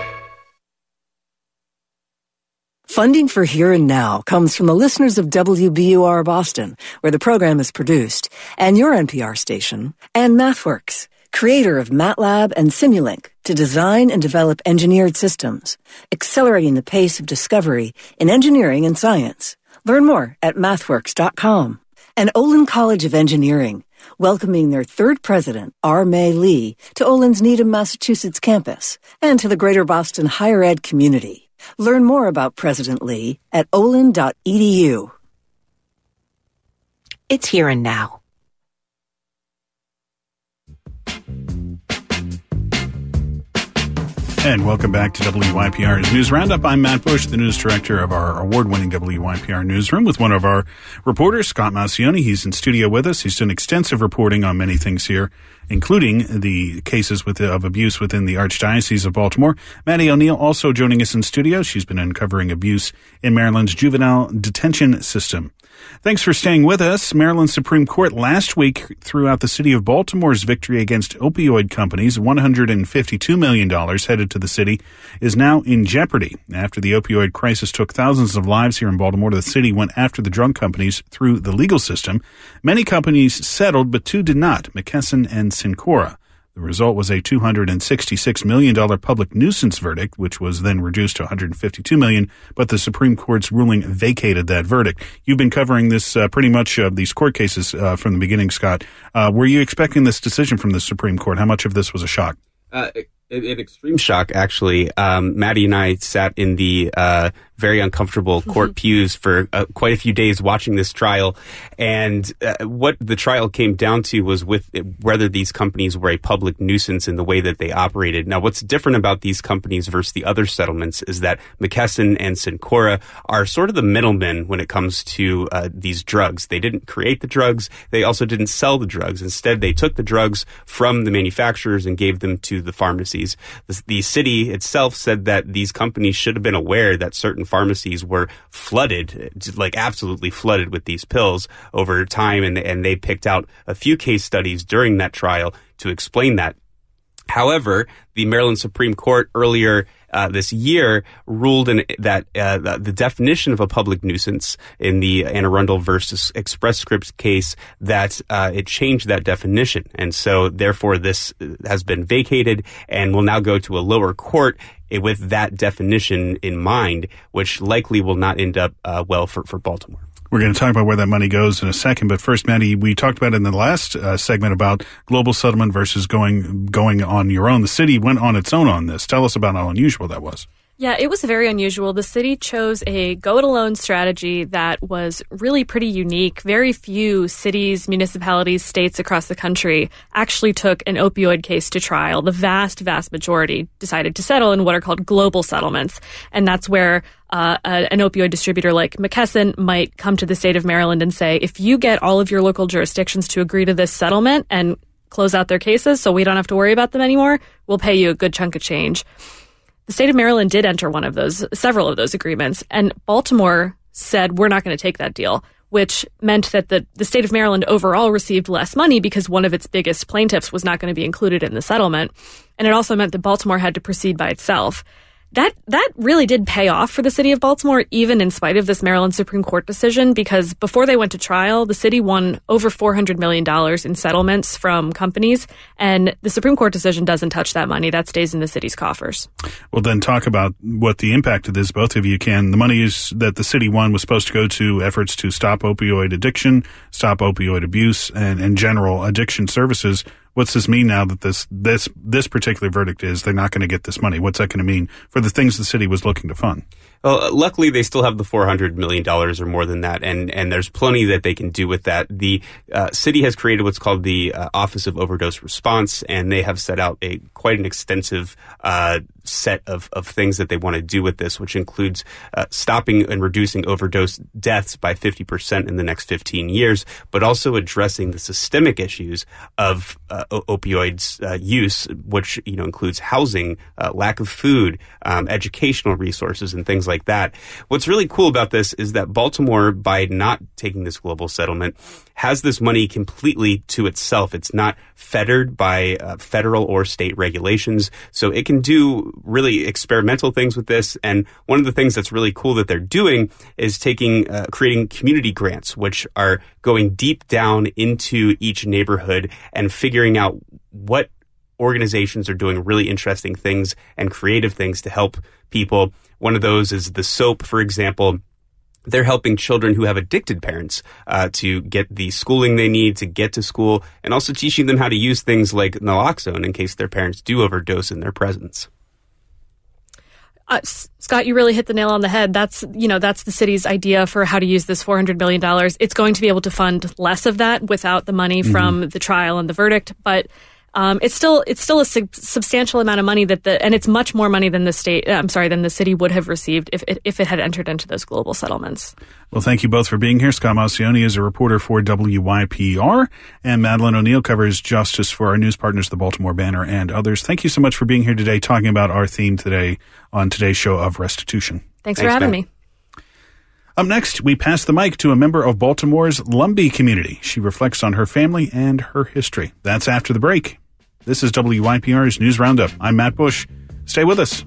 Funding for Here and Now comes from the listeners of W B U R Boston, where the program is produced, and your N P R station, and MathWorks, creator of MATLAB and Simulink, to design and develop engineered systems, accelerating the pace of discovery in engineering and science. Learn more at mathworks dot com. And Olin College of Engineering, welcoming their third president, R. May Lee, to Olin's Needham, Massachusetts campus, and to the greater Boston higher ed community. Learn more about President Lee at olin dot e d u. It's Here and Now. And welcome back to W Y P R's News Roundup. I'm Matt Bush, the news director of our award-winning W Y P R newsroom, with one of our reporters, Scott Maucione. He's in studio with us. He's done extensive reporting on many things here, including the cases with, of abuse within the Archdiocese of Baltimore. Maddie O'Neill also joining us in studio. She's been uncovering abuse in Maryland's juvenile detention system. Thanks for staying with us. Maryland Supreme Court last week threw out the city of Baltimore's victory against opioid companies. one hundred fifty-two million dollars headed to the city is now in jeopardy. After the opioid crisis took thousands of lives here in Baltimore, the city went after the drug companies through the legal system. Many companies settled, but two did not, McKesson and Cencora. The result was a two hundred sixty-six million dollars public nuisance verdict, which was then reduced to one hundred fifty-two million dollars, but the Supreme Court's ruling vacated that verdict. You've been covering this uh, pretty much of uh, these court cases uh, from the beginning, Scott. Uh, were you expecting this decision from the Supreme Court? How much of this was a shock? Uh, an extreme shock, actually. Um, Maddie and I sat in the uh, very uncomfortable court mm-hmm. pews for uh, quite a few days watching this trial. And uh, what the trial came down to was with whether these companies were a public nuisance in the way that they operated. Now, what's different about these companies versus the other settlements is that McKesson and Cencora are sort of the middlemen when it comes to uh, these drugs. They didn't create the drugs. They also didn't sell the drugs. Instead, they took the drugs from the manufacturers and gave them to the pharmacies. The, the city itself said that these companies should have been aware that certain pharmacies were flooded, like absolutely flooded with these pills over time, and, and they picked out a few case studies during that trial to explain that. However, the Maryland Supreme Court earlier uh, this year ruled in that uh, the definition of a public nuisance in the Anne Arundel versus Express Scripts case, that uh, it changed that definition. And so, therefore, this has been vacated and will now go to a lower court with that definition in mind, which likely will not end up uh, well for, for Baltimore. We're going to talk about where that money goes in a second. But first, Maddie, we talked about in the last uh, segment about global settlement versus going going on your own. The city went on its own on this. Tell us about how unusual that was. Yeah, it was very unusual. The city chose a go-it-alone strategy that was really pretty unique. Very few cities, municipalities, states across the country actually took an opioid case to trial. The vast, vast majority decided to settle in what are called global settlements. And that's where uh, a, an opioid distributor like McKesson might come to the state of Maryland and say, if you get all of your local jurisdictions to agree to this settlement and close out their cases so we don't have to worry about them anymore, we'll pay you a good chunk of change. The state of Maryland did enter one of those, several of those agreements, and Baltimore said, we're not going to take that deal, which meant that the, the state of Maryland overall received less money because one of its biggest plaintiffs was not going to be included in the settlement. And it also meant that Baltimore had to proceed by itself. That that really did pay off for the city of Baltimore, even in spite of this Maryland Supreme Court decision, because before they went to trial, the city won over four hundred million dollars in settlements from companies, and the Supreme Court decision doesn't touch that money. That stays in the city's coffers. Well, then talk about what the impact of this, both of you can. The money is that the city won was supposed to go to efforts to stop opioid addiction, stop opioid abuse, and, and general addiction services. What's this mean now that this this this particular verdict is they're not going to get this money? What's that going to mean for the things the city was looking to fund? Well, luckily, they still have the four hundred million dollars or more than that, and, and there's plenty that they can do with that. The uh, city has created what's called the uh, Office of Overdose Response, and they have set out a quite an extensive uh, set of, of things that they want to do with this, which includes uh, stopping and reducing overdose deaths by fifty percent in the next fifteen years, but also addressing the systemic issues of uh, opioids uh, use, which you know includes housing, uh, lack of food, um, educational resources, and things like like that. What's really cool about this is that Baltimore, by not taking this global settlement, has this money completely to itself. It's not fettered by uh, federal or state regulations, so it can do really experimental things with this. And one of the things that's really cool that they're doing is taking, uh, creating community grants, which are going deep down into each neighborhood and figuring out what organizations are doing really interesting things and creative things to help people. One of those is the SOAP, for example. They're helping children who have addicted parents uh, to get the schooling they need to get to school, and also teaching them how to use things like naloxone in case their parents do overdose in their presence. Uh, Scott, you really hit the nail on the head. That's, you know, that's the city's idea for how to use this four hundred million dollars. It's going to be able to fund less of that without the money mm-hmm. from the trial and the verdict, but Um, it's still it's still a sub- substantial amount of money that the and it's much more money than the state. I'm sorry, than the city would have received if it, if it had entered into those global settlements. Well, thank you both for being here. Scott Maucione is a reporter for W Y P R, and Madeline O'Neill covers justice for our news partners, the Baltimore Banner, and others. Thank you so much for being here today, talking about our theme today on today's show of restitution. Thanks, Thanks for having Matt. me. Up next, we pass the mic to a member of Baltimore's Lumbee community. She reflects on her family and her history. That's after the break. This is W Y P R's News Roundup. I'm Matt Bush. Stay with us.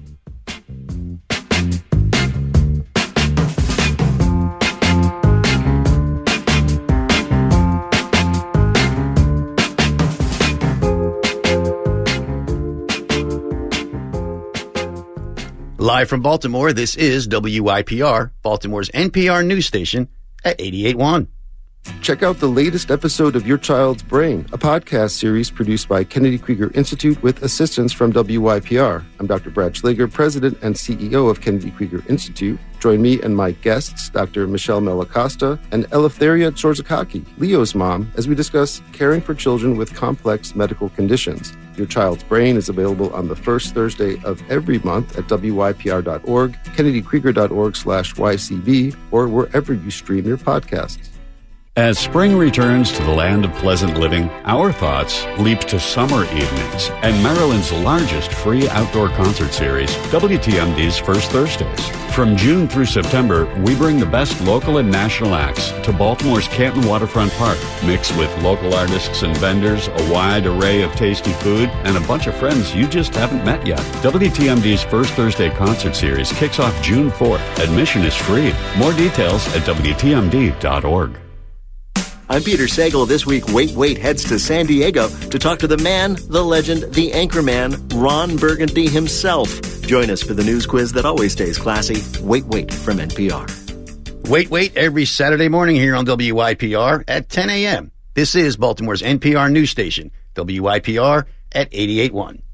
Live from Baltimore, this is W Y P R, Baltimore's N P R news station at eighty-eight point one. Check out the latest episode of Your Child's Brain, a podcast series produced by Kennedy Krieger Institute with assistance from W Y P R. I'm Doctor Brad Schlager, President and C E O of Kennedy Krieger Institute. Join me and my guests, Doctor Michelle Melacosta and Eleftheria Chorzakaki, Leo's mom, as we discuss caring for children with complex medical conditions. Your Child's Brain is available on the first Thursday of every month at W Y P R dot org, Kennedy Krieger dot org slash Y C B, or wherever you stream your podcasts. As spring returns to the land of pleasant living, our thoughts leap to summer evenings and Maryland's largest free outdoor concert series, W T M D's First Thursdays. From June through September, we bring the best local and national acts to Baltimore's Canton Waterfront Park, mixed with local artists and vendors, a wide array of tasty food, and a bunch of friends you just haven't met yet. W T M D's First Thursday concert series kicks off June fourth. Admission is free. More details at W T M D dot org. I'm Peter Sagal. This week, Wait Wait heads to San Diego to talk to the man, the legend, the anchorman, Ron Burgundy himself. Join us for the news quiz that always stays classy. Wait Wait from N P R. Wait Wait every Saturday morning here on W Y P R at ten a.m. This is Baltimore's N P R news station, W Y P R at eighty-eight point one.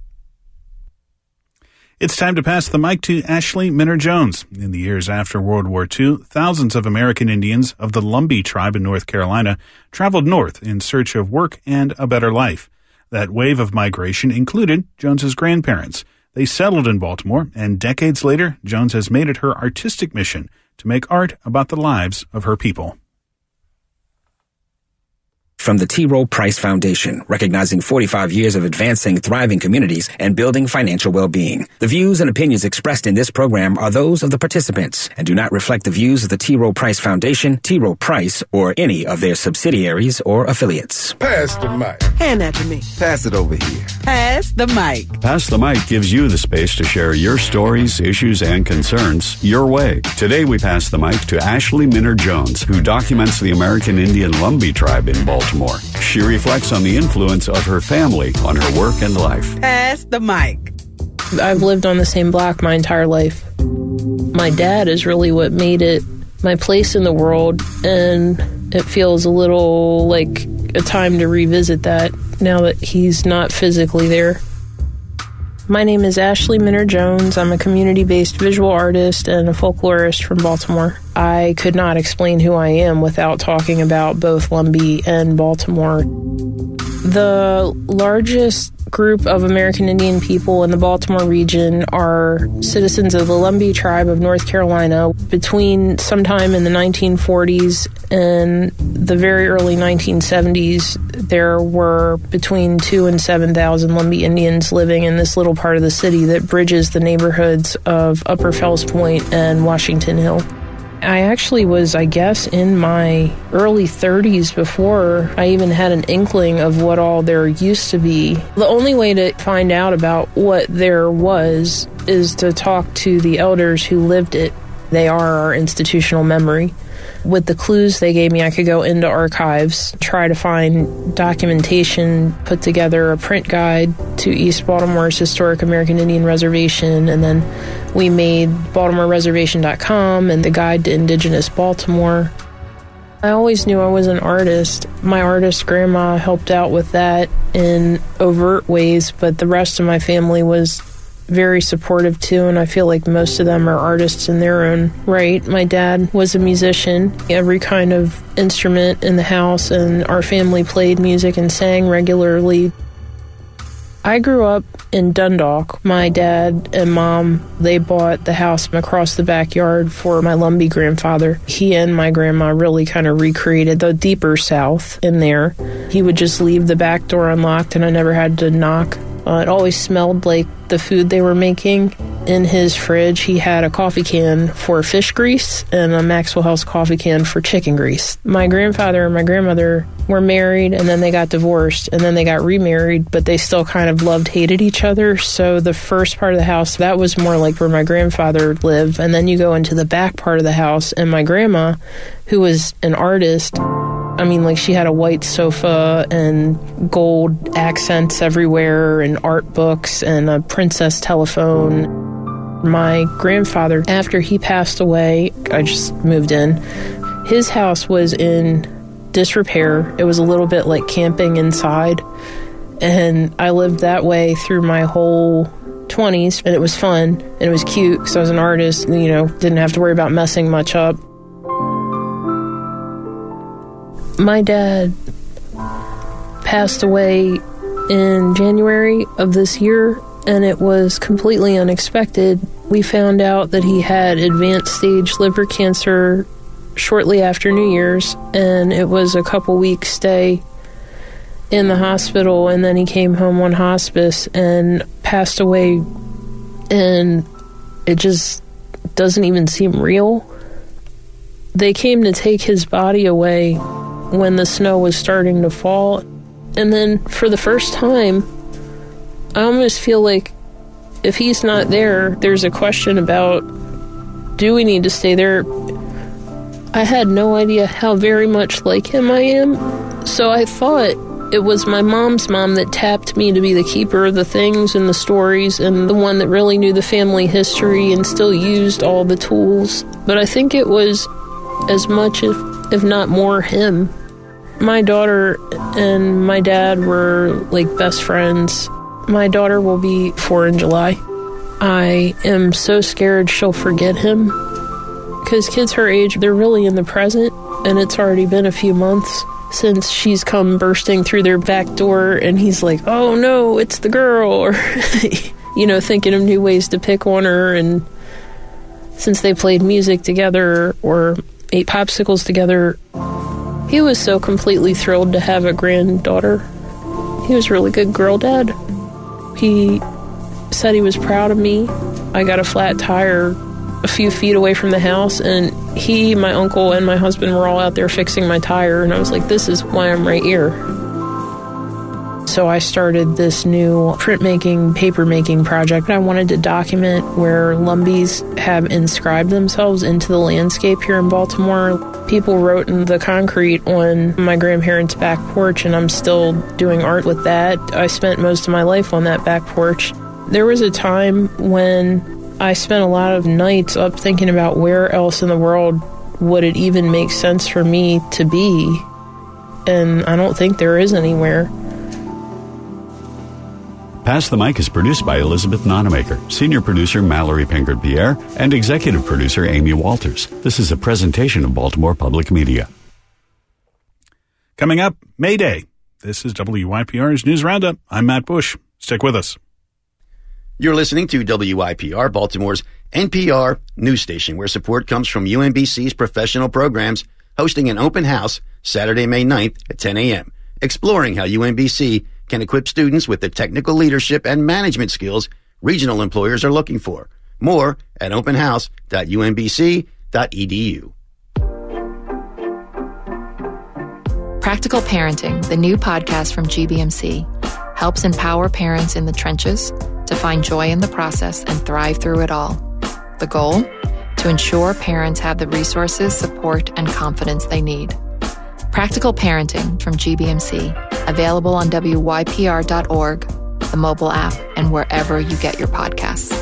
It's time to pass the mic to Ashley Minner Jones. In the years after World War Two, thousands of American Indians of the Lumbee tribe in North Carolina traveled north in search of work and a better life. That wave of migration included Jones's grandparents. They settled in Baltimore, and decades later, Jones has made it her artistic mission to make art about the lives of her people. From the T. Rowe Price Foundation, recognizing forty-five years of advancing thriving communities and building financial well-being. The views and opinions expressed in this program are those of the participants and do not reflect the views of the T. Rowe Price Foundation, T. Rowe Price, or any of their subsidiaries or affiliates. Pass the mic. Hand that to me. Pass it over here. Pass the mic. Pass the Mic gives you the space to share your stories, issues, and concerns your way. Today we pass the mic to Ashley Minner Jones, who documents the American Indian Lumbee tribe in Baltimore. She reflects on the influence of her family on her work and life. Pass the mic. I've lived on the same block my entire life. My dad is really what made it my place in the world, and it feels a little like a time to revisit that now that he's not physically there. My name is Ashley Minner Jones. I'm a community-based visual artist and a folklorist from Baltimore. I could not explain who I am without talking about both Lumbee and Baltimore. The largest group of American Indian people in the Baltimore region are citizens of the Lumbee tribe of North Carolina. Between sometime in the nineteen forties and the very early nineteen seventies, there were between two and seven thousand Lumbee Indians living in this little part of the city that bridges the neighborhoods of Upper Fells Point and Washington Hill. I actually was, I guess, in my early thirties before I even had an inkling of what all there used to be. The only way to find out about what there was is to talk to the elders who lived it. They are our institutional memory. With the clues they gave me, I could go into archives, try to find documentation, put together a print guide to East Baltimore's historic American Indian Reservation, and then we made Baltimore Reservation dot com and the Guide to Indigenous Baltimore. I always knew I was an artist. My artist grandma helped out with that in overt ways, but the rest of my family was very supportive too, and I feel like most of them are artists in their own right. My dad was a musician, every kind of instrument in the house, and our family played music and sang regularly. I grew up in Dundalk. My dad and mom, they bought the house across the backyard for my Lumbee grandfather. He and my grandma really kind of recreated the deeper South in there. He would just leave the back door unlocked and I never had to knock. Uh, it always smelled like the food they were making. In his fridge, he had a coffee can for fish grease and a Maxwell House coffee can for chicken grease. My grandfather and my grandmother were married, and then they got divorced, and then they got remarried, but they still kind of loved, hated each other. So the first part of the house, that was more like where my grandfather lived. And then you go into the back part of the house, and my grandma, who was an artist, I mean, like, she had a white sofa and gold accents everywhere and art books and a princess telephone. My grandfather, after he passed away, I just moved in. His house was in disrepair. It was a little bit like camping inside. And I lived that way through my whole twenties, and it was fun, and it was cute because I was an artist, and, you know, didn't have to worry about messing much up. My dad passed away in January of this year, and it was completely unexpected. We found out that he had advanced stage liver cancer shortly after New Year's, and it was a couple weeks stay in the hospital, and then he came home on hospice and passed away, and it just doesn't even seem real. They came to take his body away when the snow was starting to fall, and then for the first time, I almost feel like if he's not there, there's a question about, do we need to stay there? I had no idea how very much like him I am, so I thought it was my mom's mom that tapped me to be the keeper of the things and the stories and the one that really knew the family history and still used all the tools. But I think it was as much, if, if not more, him. My daughter and my dad were like best friends. My daughter will be four in July. I am so scared she'll forget him because kids her age, they're really in the present, and it's already been a few months since she's come bursting through their back door and he's like, oh no, it's the girl, or you know, thinking of new ways to pick on her. And since they played music together or ate popsicles together, he was so completely thrilled to have a granddaughter. He was a really good girl dad. He said he was proud of me. I got a flat tire a few feet away from the house, and he, my uncle, and my husband were all out there fixing my tire, and I was like, this is why I'm right here. So I started this new printmaking, paper-making project. I wanted to document where Lumbees have inscribed themselves into the landscape here in Baltimore. People wrote in the concrete on my grandparents' back porch, and I'm still doing art with that. I spent most of my life on that back porch. There was a time when I spent a lot of nights up thinking about where else in the world would it even make sense for me to be, and I don't think there is anywhere. Pass the Mic is produced by Elizabeth Nonamaker, senior producer Mallory Pinkard-Pierre, and executive producer Amy Walters. This is a presentation of Baltimore Public Media. Coming up, May Day. This is W Y P R's News Roundup. I'm Matt Bush. Stick with us. You're listening to W Y P R, Baltimore's N P R news station, where support comes from U M B C's professional programs, hosting an open house Saturday, May ninth at ten a.m., exploring how U M B C can equip students with the technical leadership and management skills regional employers are looking for. More at open house dot u m b c dot e d u. Practical Parenting, the new podcast from G B M C, helps empower parents in the trenches to find joy in the process and thrive through it all. The goal? To ensure parents have the resources, support, and confidence they need. Practical Parenting from G B M C, available on w y p r dot org, the mobile app, and wherever you get your podcasts.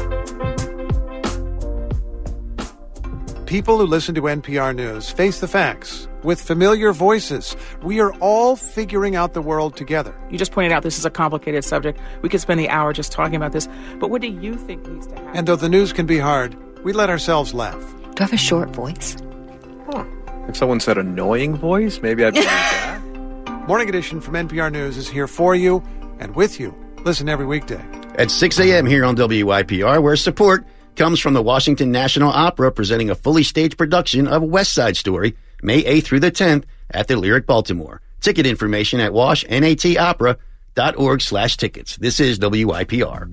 People who listen to N P R News face the facts with familiar voices. We are all figuring out the world together. You just pointed out this is a complicated subject. We could spend the hour just talking about this. But what do you think needs to happen? And though the news can be hard, we let ourselves laugh. Do I have a short voice? Huh. If someone said annoying voice, maybe I'd believe that. Morning Edition from N P R News is here for you and with you Listen every weekday at six a.m. here on W Y P R, where support comes from the Washington National Opera, presenting a fully staged production of West Side Story, May eighth through the tenth at the Lyric Baltimore. Ticket information at washnatopera.org slash tickets. This is W Y P R.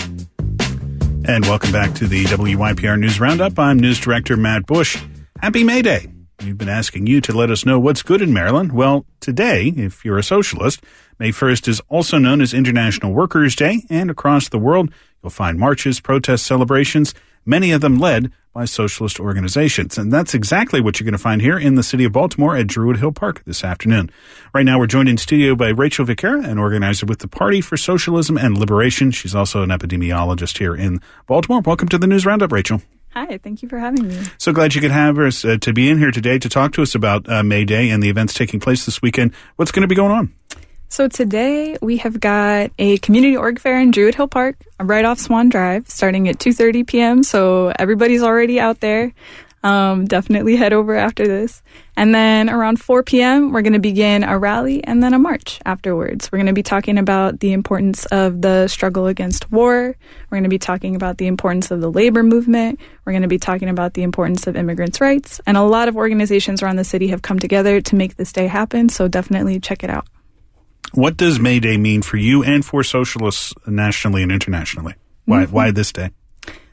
And welcome back to the W Y P R News Roundup. I'm News Director Matt Bush. Happy May Day. We've been asking you to let us know what's good in Maryland. Well, today, if you're a socialist, May first is also known as International Workers' Day, and across the world, you'll find marches, protests, celebrations, many of them led by socialist organizations. And that's exactly what you're going to find here in the city of Baltimore at Druid Hill Park this afternoon. Right now, we're joined in studio by Rachel Viqueira, an organizer with the Party for Socialism and Liberation. She's also an epidemiologist here in Baltimore. Welcome to the News Roundup, Rachel. Hi, thank you for having me. So glad you could have us uh, to be in here today to talk to us about uh, May Day and the events taking place this weekend. What's going to be going on? So today we have got a community org fair in Druid Hill Park, right off Swan Drive, starting at two thirty p.m. So everybody's already out there. Um, definitely head over after this. And then around four p.m., we're going to begin a rally and then a march afterwards. We're going to be talking about the importance of the struggle against war. We're going to be talking about the importance of the labor movement. We're going to be talking about the importance of immigrants' rights. And a lot of organizations around the city have come together to make this day happen. So definitely check it out. What does May Day mean for you and for socialists nationally and internationally? Why, mm-hmm. why this day?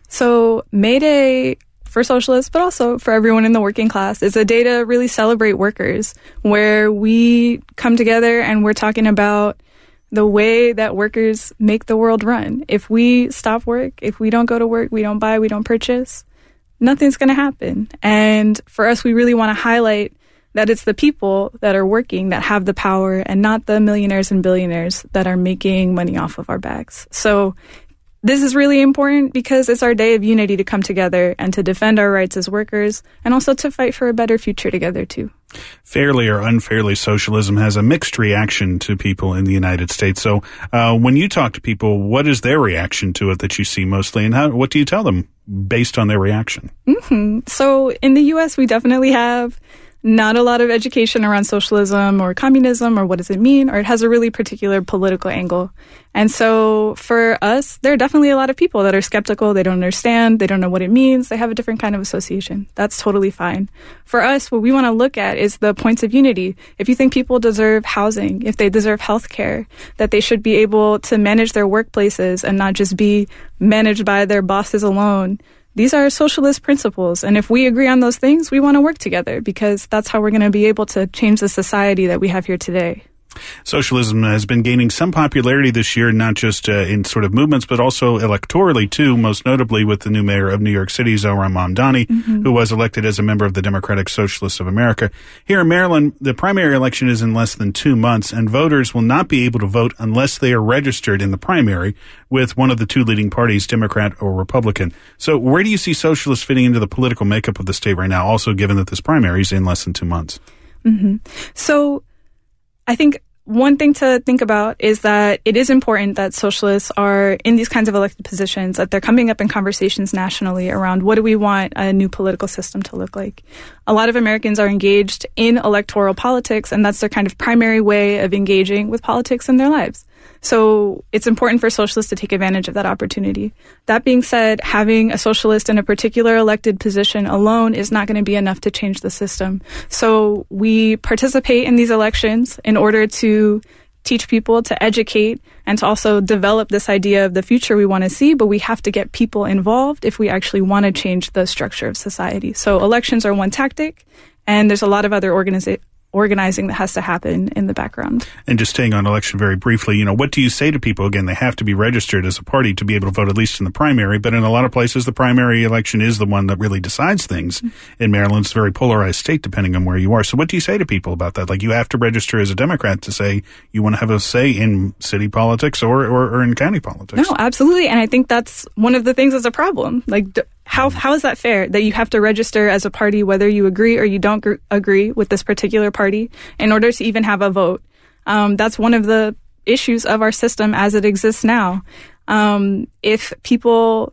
So May Day, for socialists, but also for everyone in the working class, is a day to really celebrate workers, where we come together and we're talking about the way that workers make the world run. If we stop work, if we don't go to work, we don't buy, we don't purchase, nothing's going to happen. And for us, we really want to highlight that it's the people that are working that have the power, and not the millionaires and billionaires that are making money off of our backs. So this is really important because it's our day of unity to come together and to defend our rights as workers, and also to fight for a better future together too. Fairly or unfairly, socialism has a mixed reaction to people in the United States. So uh, when you talk to people, what is their reaction to it that you see mostly, and how, what do you tell them based on their reaction? Mm-hmm. So in the U S, we definitely have not a lot of education around socialism or communism, or what does it mean, or it has a really particular political angle. And so for us, there are definitely a lot of people that are skeptical. They don't understand. They don't know what it means. They have a different kind of association. That's totally fine. For us, what we want to look at is the points of unity. If you think people deserve housing, if they deserve health care, that they should be able to manage their workplaces and not just be managed by their bosses alone, these are socialist principles, and if we agree on those things, we want to work together, because that's how we're going to be able to change the society that we have here today. Socialism has been gaining some popularity this year, not just uh, in sort of movements, but also electorally, too, most notably with the new mayor of New York City, Zohran Mamdani, mm-hmm. who was elected as a member of the Democratic Socialists of America. Here in Maryland, the primary election is in less than two months, and voters will not be able to vote unless they are registered in the primary with one of the two leading parties, Democrat or Republican. So where do you see socialists fitting into the political makeup of the state right now, also given that this primary is in less than two months? Mm-hmm. So I think one thing to think about is that it is important that socialists are in these kinds of elected positions, that they're coming up in conversations nationally around what do we want a new political system to look like. A lot of Americans are engaged in electoral politics, and that's their kind of primary way of engaging with politics in their lives. So it's important for socialists to take advantage of that opportunity. That being said, having a socialist in a particular elected position alone is not going to be enough to change the system. So we participate in these elections in order to teach people, to educate, and to also develop this idea of the future we want to see, but we have to get people involved if we actually want to change the structure of society. So elections are one tactic, and there's a lot of other organizations organizing that has to happen in the background. And just staying on election very briefly, you know, what do you say to people? Again, they have to be registered as a party to be able to vote, at least in the primary, but in a lot of places, the primary election is the one that really decides things. Mm-hmm. In Maryland, it's a very polarized state, depending on where you are. So what do you say to people about that? Like, you have to register as a Democrat to say you want to have a say in city politics or, or, or in county politics. No, absolutely. And I think that's one of the things that's a problem. Like, d- How how is that fair that you have to register as a party whether you agree or you don't gr- agree with this particular party in order to even have a vote? Um, that's one of the issues of our system as it exists now. Um, if people,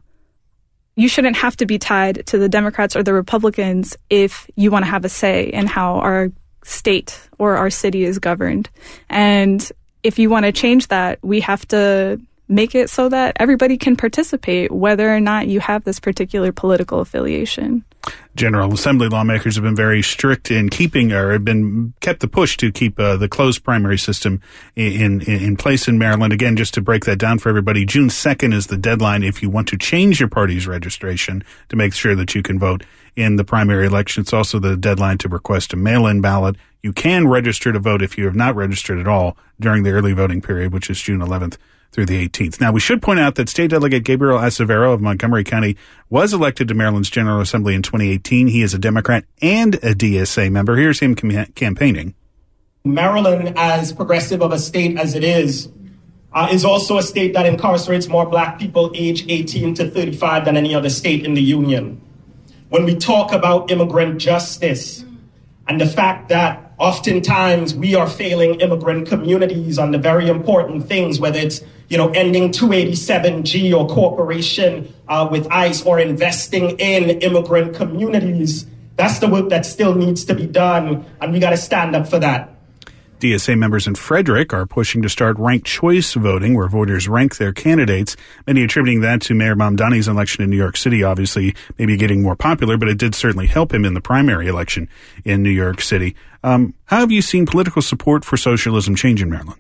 you shouldn't have to be tied to the Democrats or the Republicans if you want to have a say in how our state or our city is governed. And if you want to change that, we have to make it so that everybody can participate, whether or not you have this particular political affiliation. General Assembly lawmakers have been very strict in keeping, or have been kept the push to keep uh, the closed primary system in, in in place in Maryland. Again, just to break that down for everybody, June second is the deadline if you want to change your party's registration to make sure that you can vote in the primary election. It's also the deadline to request a mail-in ballot. You can register to vote if you have not registered at all during the early voting period, which is June eleventh through the eighteenth. Now, we should point out that State Delegate Gabriel Acevero of Montgomery County was elected to Maryland's General Assembly in twenty eighteen. He is a Democrat and a D S A member. Here's him cam- campaigning. Maryland, as progressive of a state as it is, uh, is also a state that incarcerates more black people age eighteen to thirty-five than any other state in the union. When we talk about immigrant justice and the fact that oftentimes we are failing immigrant communities on the very important things, whether it's, you know, ending two eighty-seven G or cooperation uh, with ICE or investing in immigrant communities, that's the work that still needs to be done, and we got to stand up for that. D S A members in Frederick are pushing to start ranked choice voting, where voters rank their candidates, many attributing that to Mayor Mamdani's election in New York City, obviously maybe getting more popular, but it did certainly help him in the primary election in New York City. Um, how have you seen political support for socialism change in Maryland?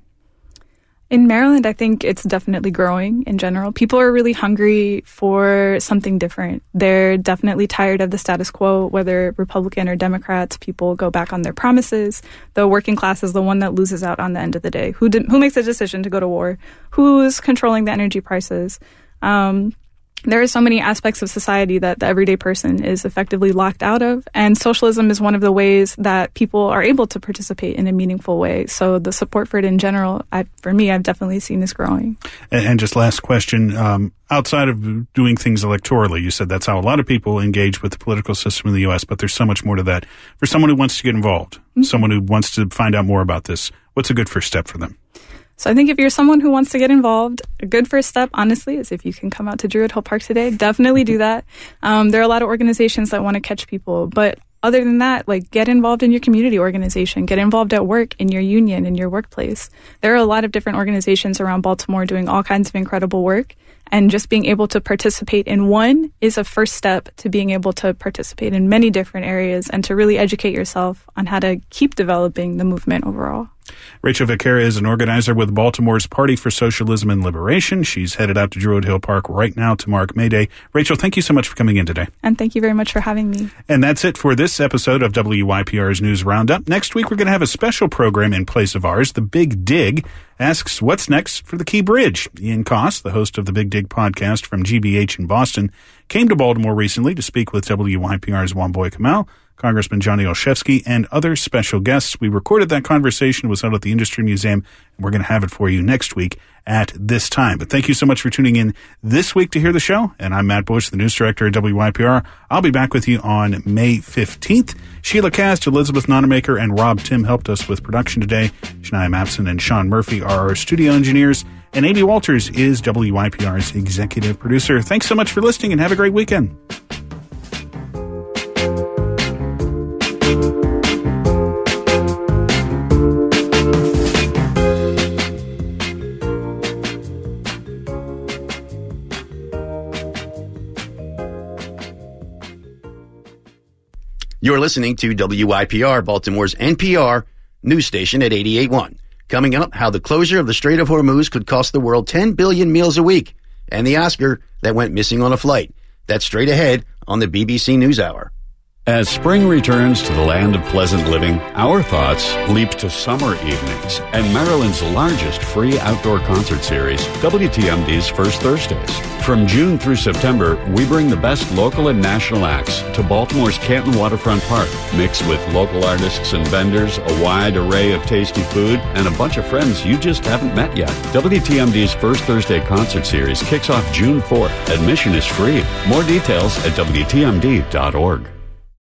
In Maryland, I think it's definitely growing in general. People are really hungry for something different. They're definitely tired of the status quo, whether Republican or Democrats. People go back on their promises. The working class is the one that loses out on the end of the day. Who did, who makes the decision to go to war? Who's controlling the energy prices? Um, There are so many aspects of society that the everyday person is effectively locked out of, and socialism is one of the ways that people are able to participate in a meaningful way. So the support for it in general, I, for me, I've definitely seen is growing. And, and just last question, um, outside of doing things electorally, you said that's how a lot of people engage with the political system in the U S, but there's so much more to that. For someone who wants to get involved, mm-hmm. someone who wants to find out more about this, what's a good first step for them? So I think if you're someone who wants to get involved, a good first step, honestly, is if you can come out to Druid Hill Park today, definitely do that. Um, there are a lot of organizations that want to catch people, but other than that, like, get involved in your community organization, get involved at work, in your union, in your workplace. There are a lot of different organizations around Baltimore doing all kinds of incredible work, and just being able to participate in one is a first step to being able to participate in many different areas and to really educate yourself on how to keep developing the movement overall. Rachel Vaquera is an organizer with Baltimore's Party for Socialism and Liberation. She's headed out to Druid Hill Park right now to mark May Day. Rachel, thank you so much for coming in today. And thank you very much for having me. And that's it for this episode of W Y P R's News Roundup. Next week, we're going to have a special program in place of ours. The Big Dig asks what's next for the Key Bridge. Ian Koss, the host of the Big Dig podcast from G B H in Boston, came to Baltimore recently to speak with W Y P R's Wamboy Kamal, Congressman Johnny Olszewski, and other special guests. We recorded that conversation. It was held at the Industry Museum, and we're going to have it for you next week at this time. But thank you so much for tuning in this week to hear the show. And I'm Matt Bush, the news director at W Y P R. I'll be back with you on May fifteenth. Sheila Cast, Elizabeth Nonamaker, and Rob Tim helped us with production today. Shania Mapson and Sean Murphy are our studio engineers. And Amy Walters is W Y P R's executive producer. Thanks so much for listening, and have a great weekend. You're listening to W Y P R, Baltimore's N P R news station at eighty-eight point one. Coming up, how the closure of the Strait of Hormuz could cost the world ten billion meals a week, and the Oscar that went missing on a flight. That's straight ahead on the B B C NewsHour. As spring returns to the land of pleasant living, our thoughts leap to summer evenings and Maryland's largest free outdoor concert series, W T M D's First Thursdays. From June through September, we bring the best local and national acts to Baltimore's Canton Waterfront Park, mixed with local artists and vendors, a wide array of tasty food, and a bunch of friends you just haven't met yet. W T M D's First Thursday concert series kicks off June fourth. Admission is free. More details at W T M D dot org.